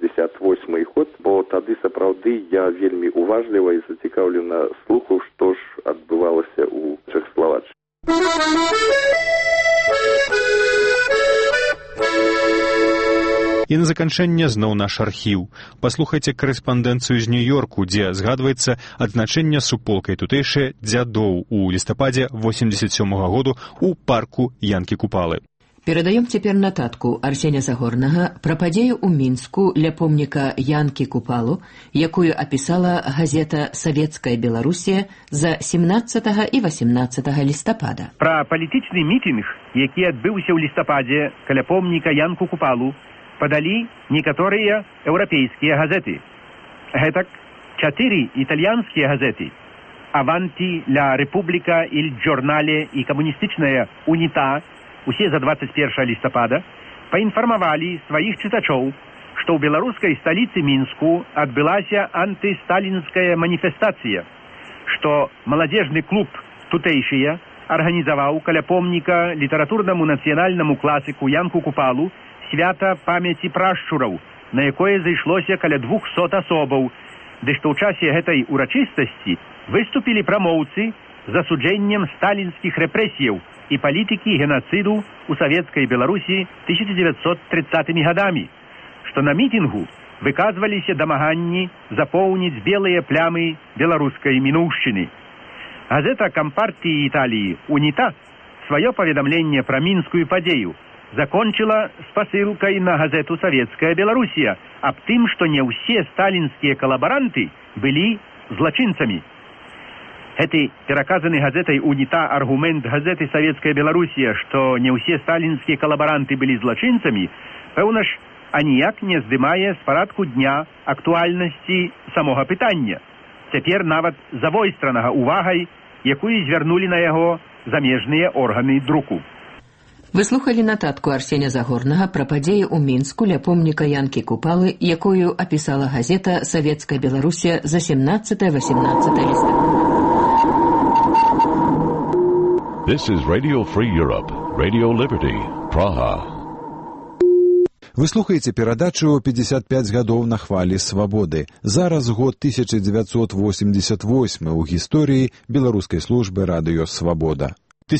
68-й год, бо тады сапраўды я вельмі уважліва і зацікаўлена слухаў, што ж адбывалася ў Чэхаславаччыне. І на заканчэнне зноў наш архіў. Паслухайце карэспандэнцыю з Нью-Йорку, дзе згадваецца адзначэнне суполкай тутэйшае дзядоў у лістападзе 87-го году ў парку Янкі Купалы. Перадаем цяпер нататку Арсеня Загорнага пра падзею ў Мінску ля помніка Янкі Купалу, якую апісала газета «Савецкая Беларусія» за 17 і 18 лістапада. Пра палітычны мітынг, які адбыўся ў лістападзе каля помніка Янку Купалу, падалі некаторыя еўрапейскія газеты. Гэтак 4 італьянскія газеты «Аванти», «Ля Република», «Иль Джорнале» і камуністычная «Уніта» усе за 21 лістапада паінфармавалі сваіх чытачоў, што ў беларускай сталіцы Мінску адбылася антысталінская маніфестацыя, што маладзежны клуб тутэйшыя арганізаваў каля помніка літаратурнаму нацыянальнаму класіку Янку Купалу свята памяці прашчураў, на якое зайшлося каля 200 асобаў, ды што ў часе гэтай урачыстасці выступілі прамоўцы з асуджэннем сталінскіх рэпрэсіяў і палітыкі генацыду ў савецкай Беларусі 1930 гадамі, што на мітынгу выказваліся дамаганні запоўніць белыя плямы беларускай мінуўшчыны. Газета кампартыі Італіі «Уніта» сваё паведамленне пра мінскую падзею закончыла спасылкай на газету «Савецкая Беларусія» аб тым, што не ўсе сталінскія калабаранты былі злачынцамі. Гэты пераказаны газетай «Уніта» аргумент газеты «Савецкая Беларусія», што не ўсе сталінскія калабаранты былі злачынцамі, пэўна ж, аніяк не здымае з парадку дня актуальнасці самога пытання. Цяпер нават завойстранага увагай, якую звярнулі на яго замежныя органы друку. Вы слухалі нататку Арсеня Загорнага пра падзею ў Мінску ля помніка Янкі Купалы, якую апісала газета «Савецкая Беларусія» за 17-18 лістапада. This is Radio Free Europe, Radio Liberty, Praha. Вы слухаеце перадачу «55 гадоў на хвалі свабоды». Зараз год 1988 у гісторыі беларускай службы радыё «Свабода».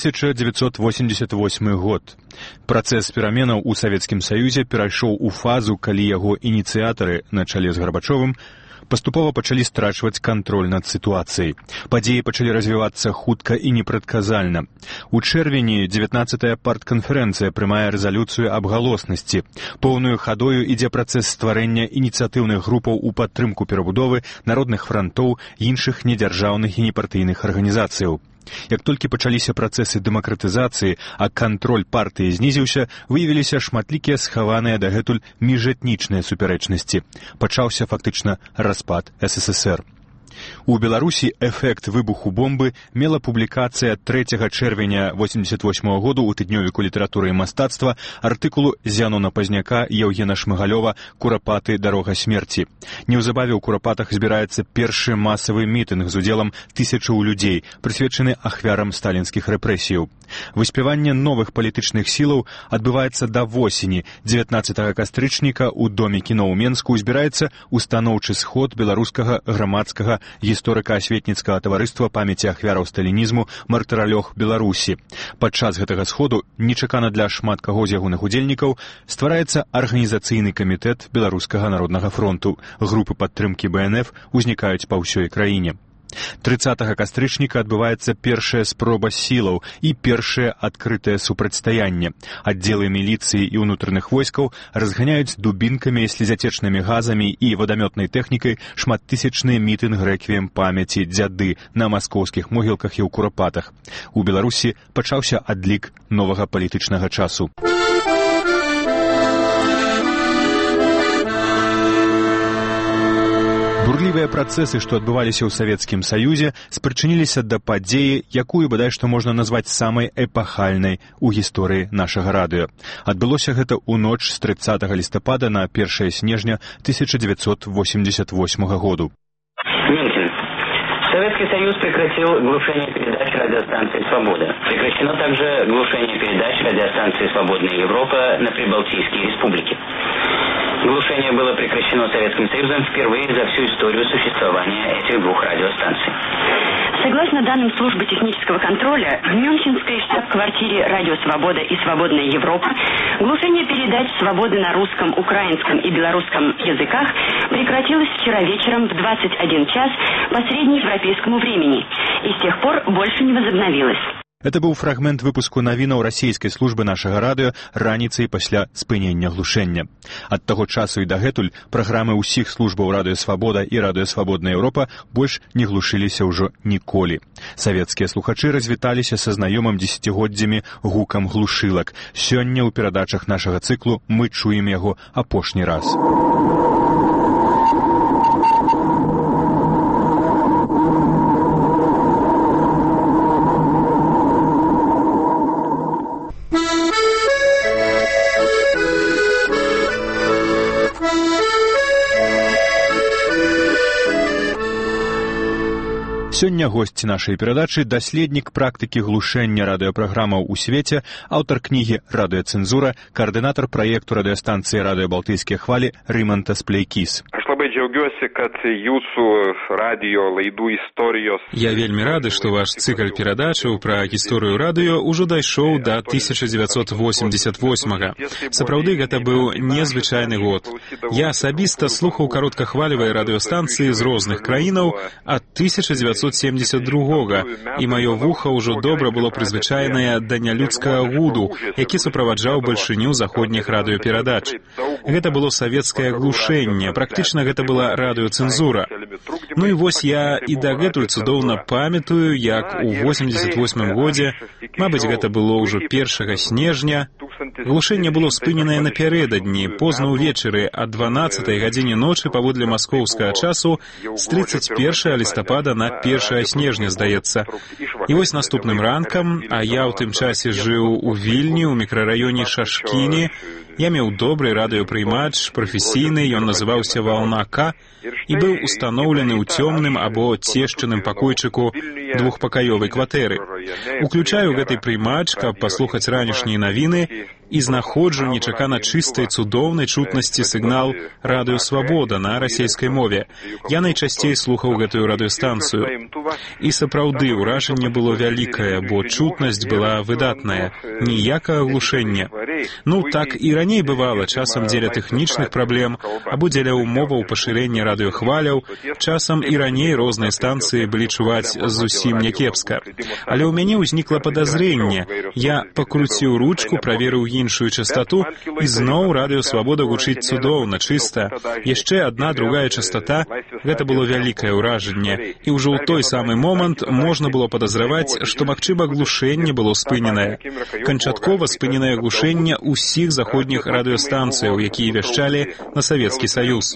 1988 год. Працэс пераменаў у Савецкім Саюзе перайшоў у фазу, калі яго ініцыятары на чале з Гарбачовым паступова пачалі страчваць кантроль над сітуацыяй. Падзеі пачалі развівацца хутка і непрадказальна. У чэрвені 19-я партканферэнцыя прымае рэзалюцыю аб галоснасці. Поўнаю хадою ідзе працэс стварэння ініцыятыўных групаў у падтрымку перабудовы, народных франтоў, іншых недзяржаўных і непартыйных арганізацыяў. Як толькі пачаліся працэсы дэмакратызацыі, а кантроль партыі знізіўся, выявіліся шматлікія схаваныя дагэтуль міжэтнічныя супярэчнасці. Пачаўся фактычна распад СССР. У Беларусі эфект выбуху бомбы мела публікацыя 3 чэрвеня 1988 году ў тыднёвіку літаратуры і мастацтва артыкулу Зянона Пазняка і Яўгена Шмыгалёва «Курапаты. Дарога смерці». Неўзабаве ў Курапатах збіраецца першы масавы мітынг з удзелам тысячаў людзей, прысвечаны ахвярам сталінскіх рэпрэсіяў. Выспяванне новых палітычных сілаў адбываецца да восені. 19 кастрычніка ў Доме кіно ў Менску збіраецца устаноўчы сход беларускага грамадскага гісторыка-асветніцкага таварыства памяці ахвяраў сталінізму «Мартыралёг Беларусі». Падчас гэтага сходу, нечакана для шмат каго з ягоных удзельнікаў, ствараецца арганізацыйны камітэт Беларускага народнага фронту. Групы падтрымкі БНФ узнікаюць па ўсёй краіне. 30 кастрычніка адбываецца першая спроба сілаў і першае адкрытае супрацьстаянне. Аддзелы міліцыі і ўнутраных войскаў разганяюць дубінкамі, слезацечнымі газамі і вадамётнай тэхнікай шматтысячны мітынг рэквіем памяці дзяды на маскоўскіх могілках і ў Курапатах. У Беларусі пачаўся адлік новага палітычнага часу. Бурлівыя працэсы, што адбываліся ў Савецкім Саюзе, спрычыніліся да падзеі, якую бадай што можна назваць самай эпахальнай у гісторыі нашага радыё. Адбылося гэта ў ноч з 30 лістапада на 1 снежня 1988 году. Советский Союз прекратил глушение передач радиостанции «Свобода». Прекращено также глушение передач радиостанции «Свободная Европа» на Прибалтийские республики. Глушение было прекращено Советским Союзом впервые за всю историю существования этих двух радиостанций. Согласно данным службы технического контроля, в Мюнхенской штаб-квартире «Радио Свобода» и «Свободная Европа» глушение передач «Свободы» на русском, украинском и белорусском языках прекратилось вчера вечером в 21 час по среднеевропейскому времени и с тех пор больше не возобновилось. Это быў фрагмент выпуску навінаў расійскай службы нашага радыё раніцай пасля спынення глушэння. Ад таго часу і дагэтуль праграмы ўсіх службаў Радыё Свабода і Радыё Свабодная Еўропа больш не глушыліся ўжо ніколі. Савецкія слухачы развіталіся са знаёмым дзесяцігоддзямі гукам глушылак. Сёння ў перадачах нашага цыклу мы чуем яго апошні раз. Сёння госць нашай перадачы даследнік практыкі глушэння радыёпраграмаў у свеце, аўтар кнігі «Радыёцэнзура», каардынатар праекту радыёстанцыі «Радыё Балтыйскія хвалі» Римантас Плейкис. Я вельмі рады, што ваш цыкл перадачаў пра гісторыю радыё ўжо дайшоў да 1988-га. Сапраўды, гэта быў незвычайны год. Я асабіста слухаў кароткахвалевыя радыёстанцыі з розных краінаў ад 1972-га, і маё вуха ўжо добра было прызвычаенае да нялюдскага гуду, які суправаджаў бальшыню заходніх радыёперадач. Гэта было савецкае глушэнне, практычна гэта была радыёцэнзура. Ну і вось я і дагэтуль цудоўна памятаю, як у 88-м годзе, мабыць, гэта было ўжо 1 снежня, глушэнне было спыненае напярэдадні, позна ўвечары ад 12-й гадзіне ночы паводле маскоўскага часу з 31 лістапада на 1 снежня, здаецца. І вось наступным ранкам, а я ў тым часе жыў у Вільні, у мікрараёне Шашкіні, я меў добры радыёпрыймач, прафесійны, ён называўся «Вална К», і быў устаноўлены ў цёмным або цешчаным пакойчыку двухпакаёвай кватэры. Уключаю гэты прыймач, каб паслухаць ранішнія навіны, і знаходжу нечакана чыстай цудоўнай чутнасці сігнал «Радыё Свабода» на расійскай мове. Я найчасцей слухаў гэтую радыёстанцыю. І сапраўды ўражанне было вялікае, бо чутнасць была выдатная, ніякага глушэння. Ну, так і раней бывала, часам дзеля тэхнічных праблем, або дзеля умоваў пашырэння радыёхваляў, часам і раней розныя станцыі былі чуваць зусім някепска. Але ў мяне ўзнікла падазрэнне. Я пакруціў ручку, праверыў іншую частоту, і зноў Радыё Свабода гучыць цудоўна, чыста. Яшчэ адна, другая частота, гэта было вялікае ўражанне. І ўжо ў той самы момант можна было падазраваць, што, магчыма, глушэнне было спыненае. Канчаткова спыненае глушэнне ўсіх заходніх радыёстанцыяў, якія вяшчалі на Савецкі Саюз.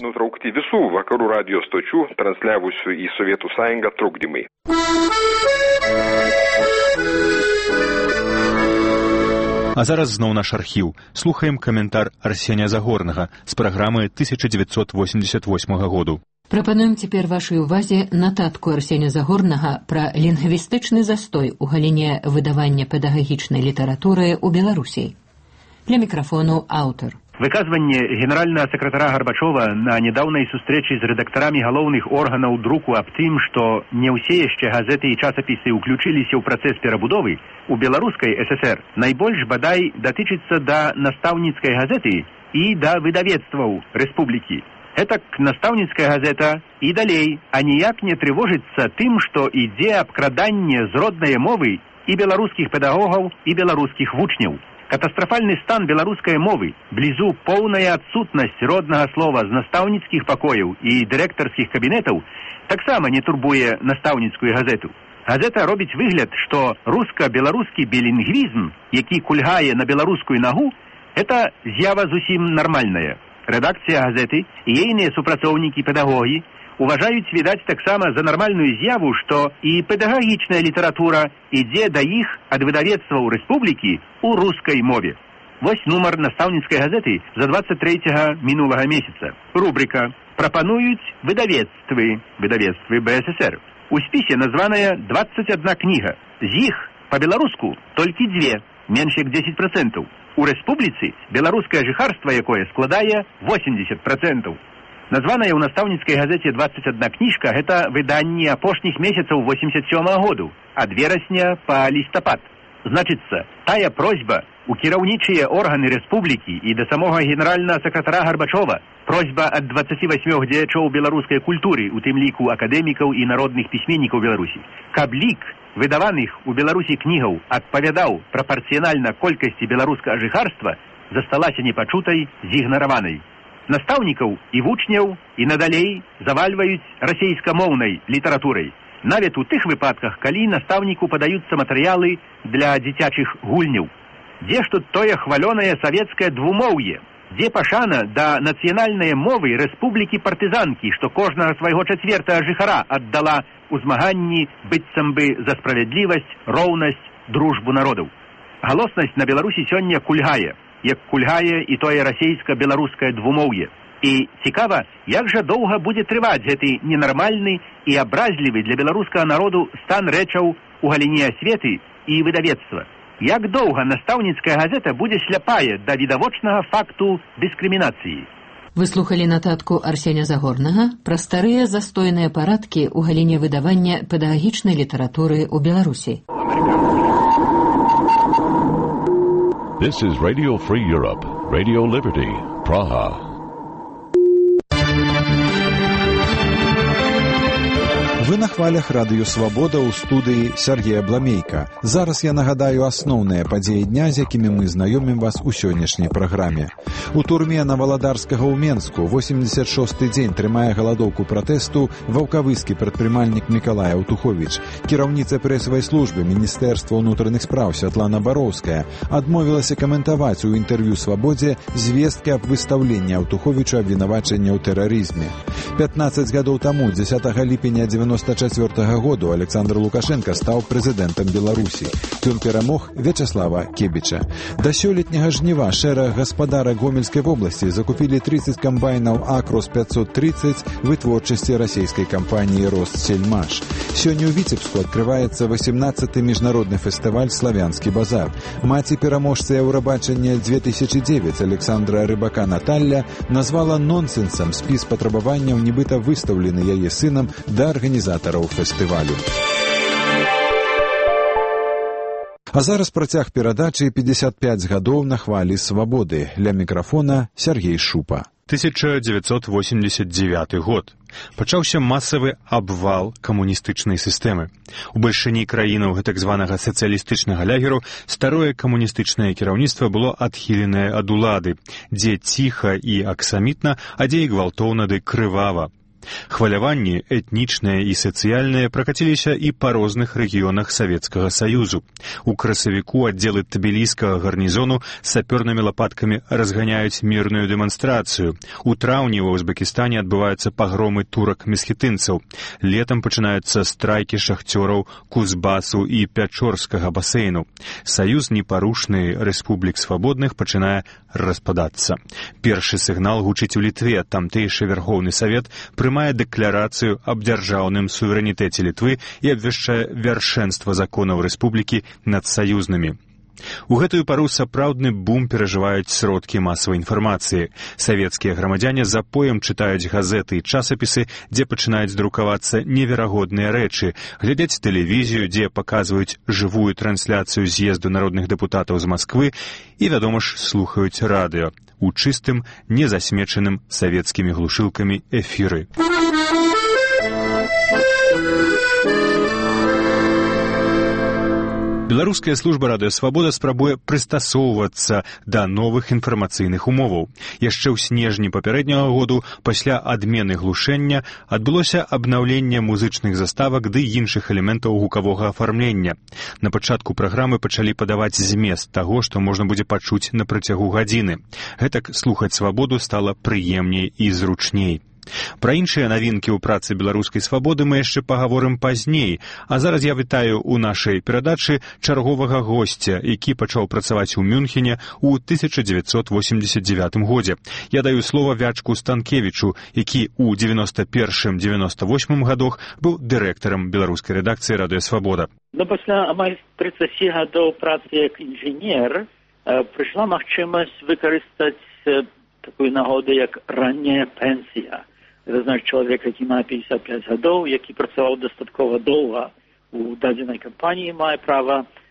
А зараз зноў наш архіў. Слухаем каментар Арсенія Загорнага з праграмы 1988 году. Прапануем цяпер вашай увазе нататку Арсенія Загорнага пра лінгвістычны застой у галіне выдавання педагагічнай літаратуры ў Беларусі. Для мікрафону аўтар. Выказванне генеральнага сакратара Гарбачова на нядаўнай сустрэчы з рэдактарамі галоўных органаў друку аб тым, што не ўсе яшчэ газеты і часапісы ўключыліся ў працэс перабудовы, у беларускай ССР найбольш бадай датычыцца да настаўніцкай газеты і да выдавецтваў рэспублікі. Гэтак настаўніцкая газета і далей, а ніяк не трывожыцца тым, што ідзе абкраданне з роднай мовы і беларускіх педагогаў, і беларускіх вучняў. Катастрафальны стан беларускай мовы, блізу поўная адсутнасць роднага слова з настаўніцкіх пакояў і дырэктарскіх кабінетаў таксама не турбуе настаўніцкую газету. Газета робіць выгляд, што руска-беларускі білінгвізм, які кульгае на беларускую нагу, гэта з'ява зусім нармальная. Рэдакцыя газеты і ейныя супрацоўнікі педагогі уважаюць, відаць, таксама за нармальную з'яву, што і педагагічная літаратура ідзе да іх ад выдавецтваў рэспублікі ў рускай мове. Вось нумар настаўніцкай газеты за 23-га мінулага месяца. Рубрика «Прапануюць выдавецтвы БССР». У спісе названая 21 кніга. З іх па-беларуску толькі 2, менш як 10%. У рэспубліцы беларускае жыхарства, якое складае 80%. Названая ў настаўніцкай газеце 21 кніжка – гэта выданні апошніх месяцаў 87-го году, ад верасня па лістапад. Значыцца, тая просьба у кіраўнічыя органы рэспублікі і да самога генеральнага сакратара Гарбачова, просьба ад 28 дзеячоў беларускай культуры, у тым ліку акадэмікаў і народных пісьменнікаў Беларусі, каб лік выдаваных у Беларусі кнігаў адпавядаў прапарцыянальна колькасці беларускага жыхарства, засталася непачутай, зігнараванай. Настаўнікаў і вучняў і надалей завальваюць расейскамоўнай літаратурай. Нават у тых выпадках, калі настаўніку падаюцца матэрыялы для дзіцячых гульняў. Дзе ж тут тое хвалёнае савецкае двумоўе? Дзе пашана да нацыянальнай мовы рэспублікі-партызанкі, што кожнага свайго чацвертага жыхара аддала у змаганні быццам бы за справядлівасць, роўнасць, дружбу народаў. Галоснасць на Беларусі сёння кульгае, як кульгае і тое расейска-беларускае двумоўе. І цікава, як жа доўга будзе трываць гэты ненармальны і абразлівы для беларускага народу стан рэчаў у галіне асветы і выдавецтва. Як доўга настаўніцкая газета будзе сляпая да відавочнага факту дыскрымінацыі? Вы слухалі нататку Арсеня Загорнага пра старыя застойныя парадкі ў галіне выдавання педагагічнай літаратуры ў Беларусі. This is Radio Free Europe, Radio Liberty, Praha. Вы на хвалях радыё «Свабода» ў студыі Сергея Бламейка. Зараз я нагадаю асноўныя падзеі дня, з якімі мы знаёмім вас у сённяшняй праграме. У турме Наваладарскага ў Менску 86-й дзень трымае галадоўку пратэсту ваўкавыскі прадпрымальнік Мікалай Аўтуховіч. Кіраўніца прэсавай службы Міністэрства ўнутраных спраў Святлана Бароўская адмовілася каментаваць у інтэрв'ю «Свабодзе» звесткі аб выстаўленні Аўтуховічу абвінавачання ў тэрарызме. 15 гадоў таму, 10 ліпеня 1994 году, Александр Лукашенко стаў прэзідэнтам Беларусі. Ён перамог Вячаслава Кебіча. Да сёлетняга жніва шэраг гаспадарак Гомельскай вобласці закупілі 30 камбайнаў Акрос 530 вытворчасці расійскай кампаніі Ростсельмаш. Сёння ў Віцебску адкрываецца 18-й міжнародны фестываль «Славянскі базар». Маці пераможцы Еўрабачання 2009 Александра Рыбака Наталля назвала нонсенсам спіс патрабаванняў, нібыта выстаўлены яе сынам да арганізатараў фестывалю. А зараз працяг перадачы 55 гадоў на хвалі свабоды. Ля мікрафона Сергей Шупа. 1989 год. Пачаўся масавы абвал камуністычнай сістэмы. У бальшыні краінаў гэтак званага сацыялістычнага лягеру старое камуністычнае кіраўніцтва было адхіленае ад улады, дзе ціха і аксамітна, а дзе і гвалтоўна ды крывава. Хваляванні этнічныя і сацыяльныя пракаціліся і па розных рэгіёнах Савецкага Саюзу. У красавіку аддзелы табілійскага гарнізону сапёрнымі лапаткамі разганяюць мірную дэманстрацыю. У траўні ва Узбекістане адбываюцца пагромы турак-месхетынцаў. Летам пачынаюцца страйкі шахцёраў Кузбасу і Пячорскага басейну. Саюз непарушны рэспублік свабодных пачынае распадацца. Першы сігнал гучыць у Літве. Тамтэйшы Верхоўны Савет прымае дэкларацыю аб дзяржаўным суверэнітэце Літвы і абвяшчае вяршэнства законаў рэспублікі над саюзнымі. У гэтую пару сапраўдны бум перажываюць сродкі масавай інфармацыі. Савецкія грамадзяне запоем чытаюць газеты і часапісы, дзе пачынаюць друкавацца неверагодныя рэчы, глядзяць тэлевізію, дзе паказваюць жывую трансляцыю з'езду народных дэпутатаў з Масквы і, вядома ж, слухаюць радыё у чыстым, незасмечаным савецкімі глушылкамі эфіры. Беларуская служба радыё «Свабода» спрабуе прыстасоўвацца да новых інфармацыйных умоваў. Яшчэ ў снежні папярэдняга году, пасля адмены глушэння, адбылося абнаўленне музычных заставак ды іншых элементаў гукавога афармлення. На пачатку праграмы пачалі падаваць змест таго, што можна будзе пачуць на працягу гадзіны. Гэтак слухаць «Свабоду» стала прыемней і зручней. Пра іншыя навінкі ў працы беларускай свабоды мы яшчэ пагаворым пазней, а зараз я вітаю ў нашай перадачы чарговага госця, які пачаў працаваць у Мюнхене ў 1989 годзе. Я даю слова Вячку Станкевічу, які ў 91-98 гадах быў дырэктарам беларускай рэдакцыі «Радыё Свабода». Пасля амаль 30 гадоў працы як інжынер прыйшла магчымасць выкарыстаць такую нагоду, як ранняя пенсія. Це значить чоловік, який має 55 років, який працював достатково довго у даденій компанії, має право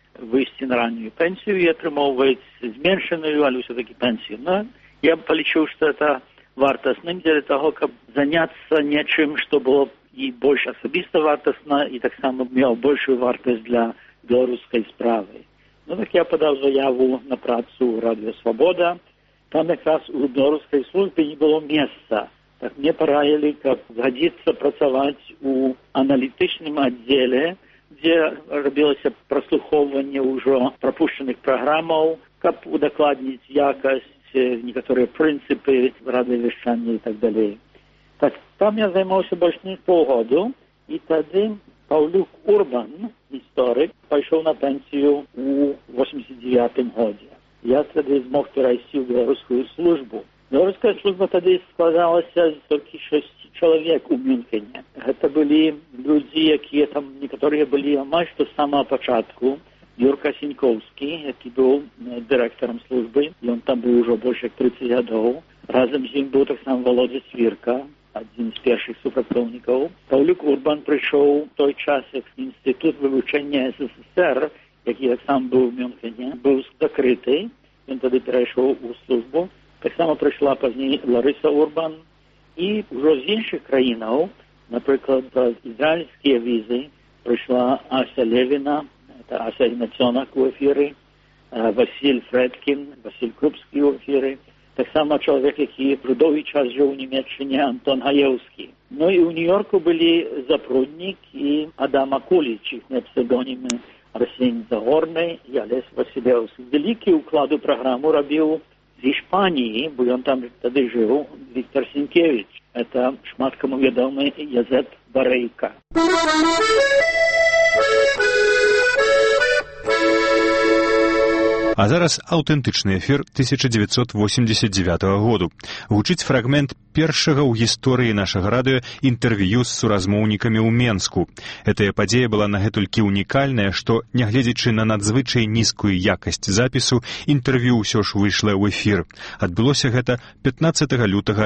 выйсці на раннюю пенсию и атрымоўваць зменшаную, але все-таки пенсию. Но я полічыў, что это вартасным для того, каб заняться нечым, что было и больше особисто вартасно, и так само имел большую вартость для белорусской справы. Ну так я подал заяву на працу Радио Свобода. Там как раз у белорусской службы не было места. Так мне порадили, как годится працаваць у аналитичном отделе, где робилось прослуховывание уже пропущенных программов, как удокладнить якость, некоторые принципы радиовещания и так далее. Так, там я займался больше не полгода, и тогда Павлюк Урбан, историк, пошел на пенсию в 89 году. Я тогда смог перейти в белорусскую службу. Белорусская служба тогда складалась из только 6 человек у Мюнхене. Это были люди, которые там, некоторые были аж до самого початку. Юрка Синьковский, который был директором службы, и он там был уже больше 30 годов. Разом с ним был так сам Володя Свирка, один из первых супрацовников. Павлюк Урбан пришел в той час в Институт вивчення СССР, який так сам был в Мюнхене, был закрытый. Он тогда перешел в службу. Так само прийшла позднее Лариса Урбан. И уже из інших країнів, наприклад, израильские визы, пришла Ася Левина, это Ася Игнатьонок в эфире, Василь Фредкин, Василь Крупский в эфире. Так само человек, який в довгий час жив у Німеччині, Антон Гаєвський. Ну и у Нью-Йорку были Запрудник и Адам Акулич, их псевдонимы Арсений Загорный и Олесь Василевский. Великий уклад у программу робил з Іспанії, бо він там тоді жив, Віктор Сінкевич. Це шмат кому відомий Язет Барейка. А зараз аўтэнтычны эфір 1989 году. Гучыць фрагмент першага ў гісторыі нашага радыё інтэрв'ю з суразмоўнікамі ў Менску. Гэтая падзея была нагэтулькі унікальная, што, нягледзячы на надзвычай нізкую якасць запісу, інтэрв'ю ўсё ж выйшла ў эфір. Адбылося гэта 15 лютага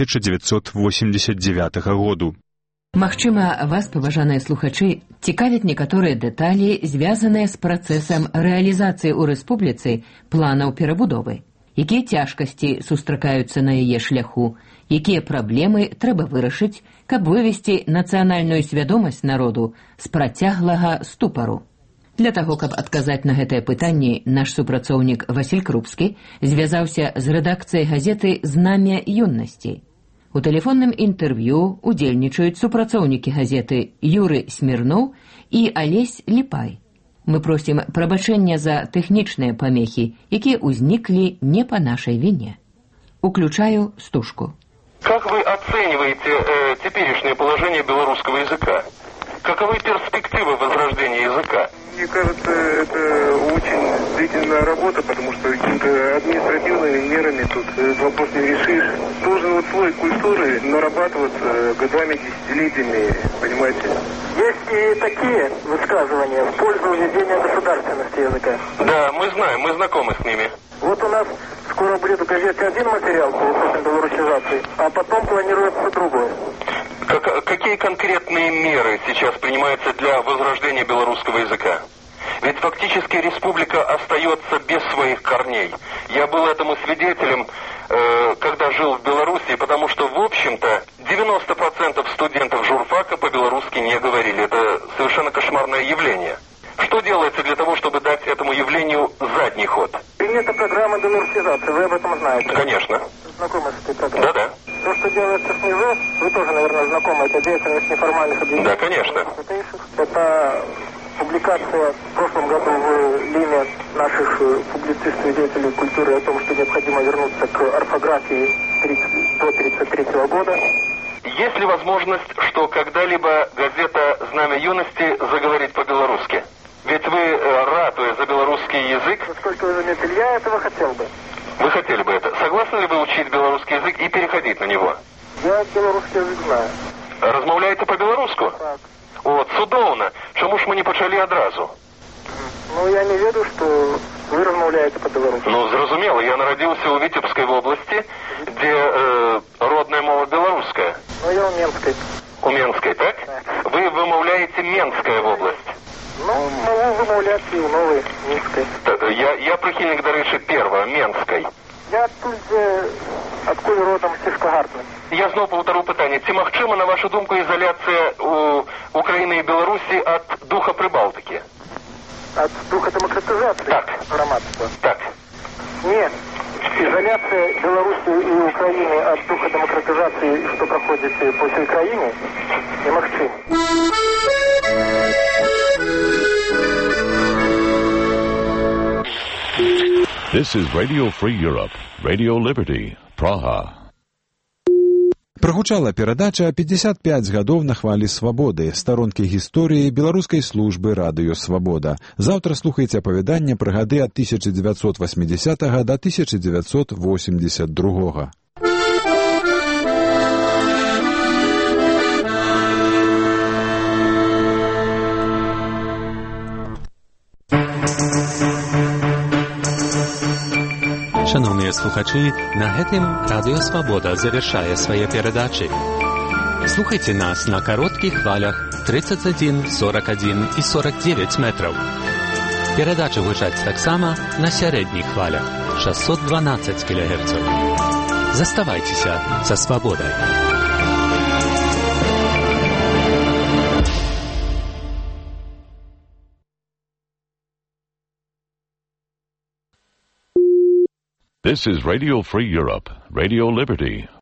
1989 году. Магчыма, вас, паважаныя слухачы, цікавяць некаторыя дэталі, звязаныя з працэсам рэалізацыі ў рэспубліцы планаў перабудовы. Якія цяжкасці сустракаюцца на яе шляху, якія праблемы трэба вырашыць, каб вывесці нацыянальную свядомасць народу з працяглага ступару. Для таго, каб адказаць на гэтыя пытанні, наш супрацоўнік Васіль Крупскі звязаўся з рэдакцыяй газеты «Знамя юнасці». У тэлефонным інтэрв'ю удзельнічаюць супрацоўнікі газеты Юры Смірноў і Алесь Ліпай. Мы просім прабачэння за тэхнічныя памехі, якія ўзніклі не па нашай вине. Уключаю стужку. Как вы оцениваете теперешнее положение белорусского языка? Каковы перспективы возрождения языка? Мне кажется, это очень длительная работа, потому что какими-то административными мерами тут вопрос не решишь. Должен вот слой культуры нарабатываться годами, десятилетиями, понимаете? Есть и такие высказывания в пользу введения государственности языка. Да, мы знаем, мы знакомы с ними. Вот у нас скоро будет в газете один материал по вопросам белорусизации, а потом планируется другой. Какие конкретные меры сейчас принимаются для возрождения белорусского языка? Ведь фактически республика остается без своих корней. Я был этому свидетелем, когда жил в Беларуси, потому что, в общем-то, 90% студентов журфака по-белорусски не говорили. Это совершенно кошмарное явление. Что делается для того, чтобы дать этому явлению задний ход? Принята программа белорусизации, вы об этом знаете? Конечно. Знакомы с этой программой? Да-да. То, что делается снизу, вы тоже, наверное, знакомы, это деятельность неформальных объединений. Да, конечно. Это публикация в прошлом году в Лиме наших публицистов и деятелей культуры о том, что необходимо вернуться к орфографии до 1933 года. Есть ли возможность, что когда-либо газета «Знамя юности» заговорит по-белорусски? Ведь вы, ратуя за белорусский язык... Насколько вы заметили, я этого хотел бы. Вы хотели бы это? Согласны ли вы учить белорусский язык и переходить на него? Я белорусский язык знаю. Размовляете по-белоруску? Так. От, цудоўна. Чаму ж мы не пачалі адразу? Ну, я не веду, что вы размовляете по-белорусски. Ну, зразумела, я нарадзіўся ў Віцебскай вобласці, дзе родная мова беларуская. Ну, я у Менской. У Менской, так? Вы вымаўляеце Менская вобласць. Ну, могу маўляць, і ў новай Мінскай. Я прыхільнік, дарэчы, перва, Менскай. Я адтуль, адкуль родам з Цішкагартны. Я зноў паўтару пытанне. Ці магчыма, на вашу думку, ізаляцыя Украіны і Беларусі ад духа Прыбалтыкі? Ад духа дэмакратызацыі грамадства? Так. Не. Изоляция Беларуси и Украины от духа демократизации, что проходит по всей краине, немагчыма. This is Radio Free Europe, Radio Liberty, Praha. Прагучала перадача «55 гадоў на хвалі свабоды», старонкі гісторыі беларускай службы «Радыё Свабода». Заўтра слухайце апавяданне пра гады ад 1980 да 1982. Шановні слухачі, на гэтым Радыё Свабода завершае свае перадачы. Слухайце нас на кароткіх хвалях 31, 41 і 49 метраў. Перадачы гучаць таксама на сярэдніх хвалях 612 кГц. Заставайцеся са свабодай. This is Radio Free Europe, Radio Liberty.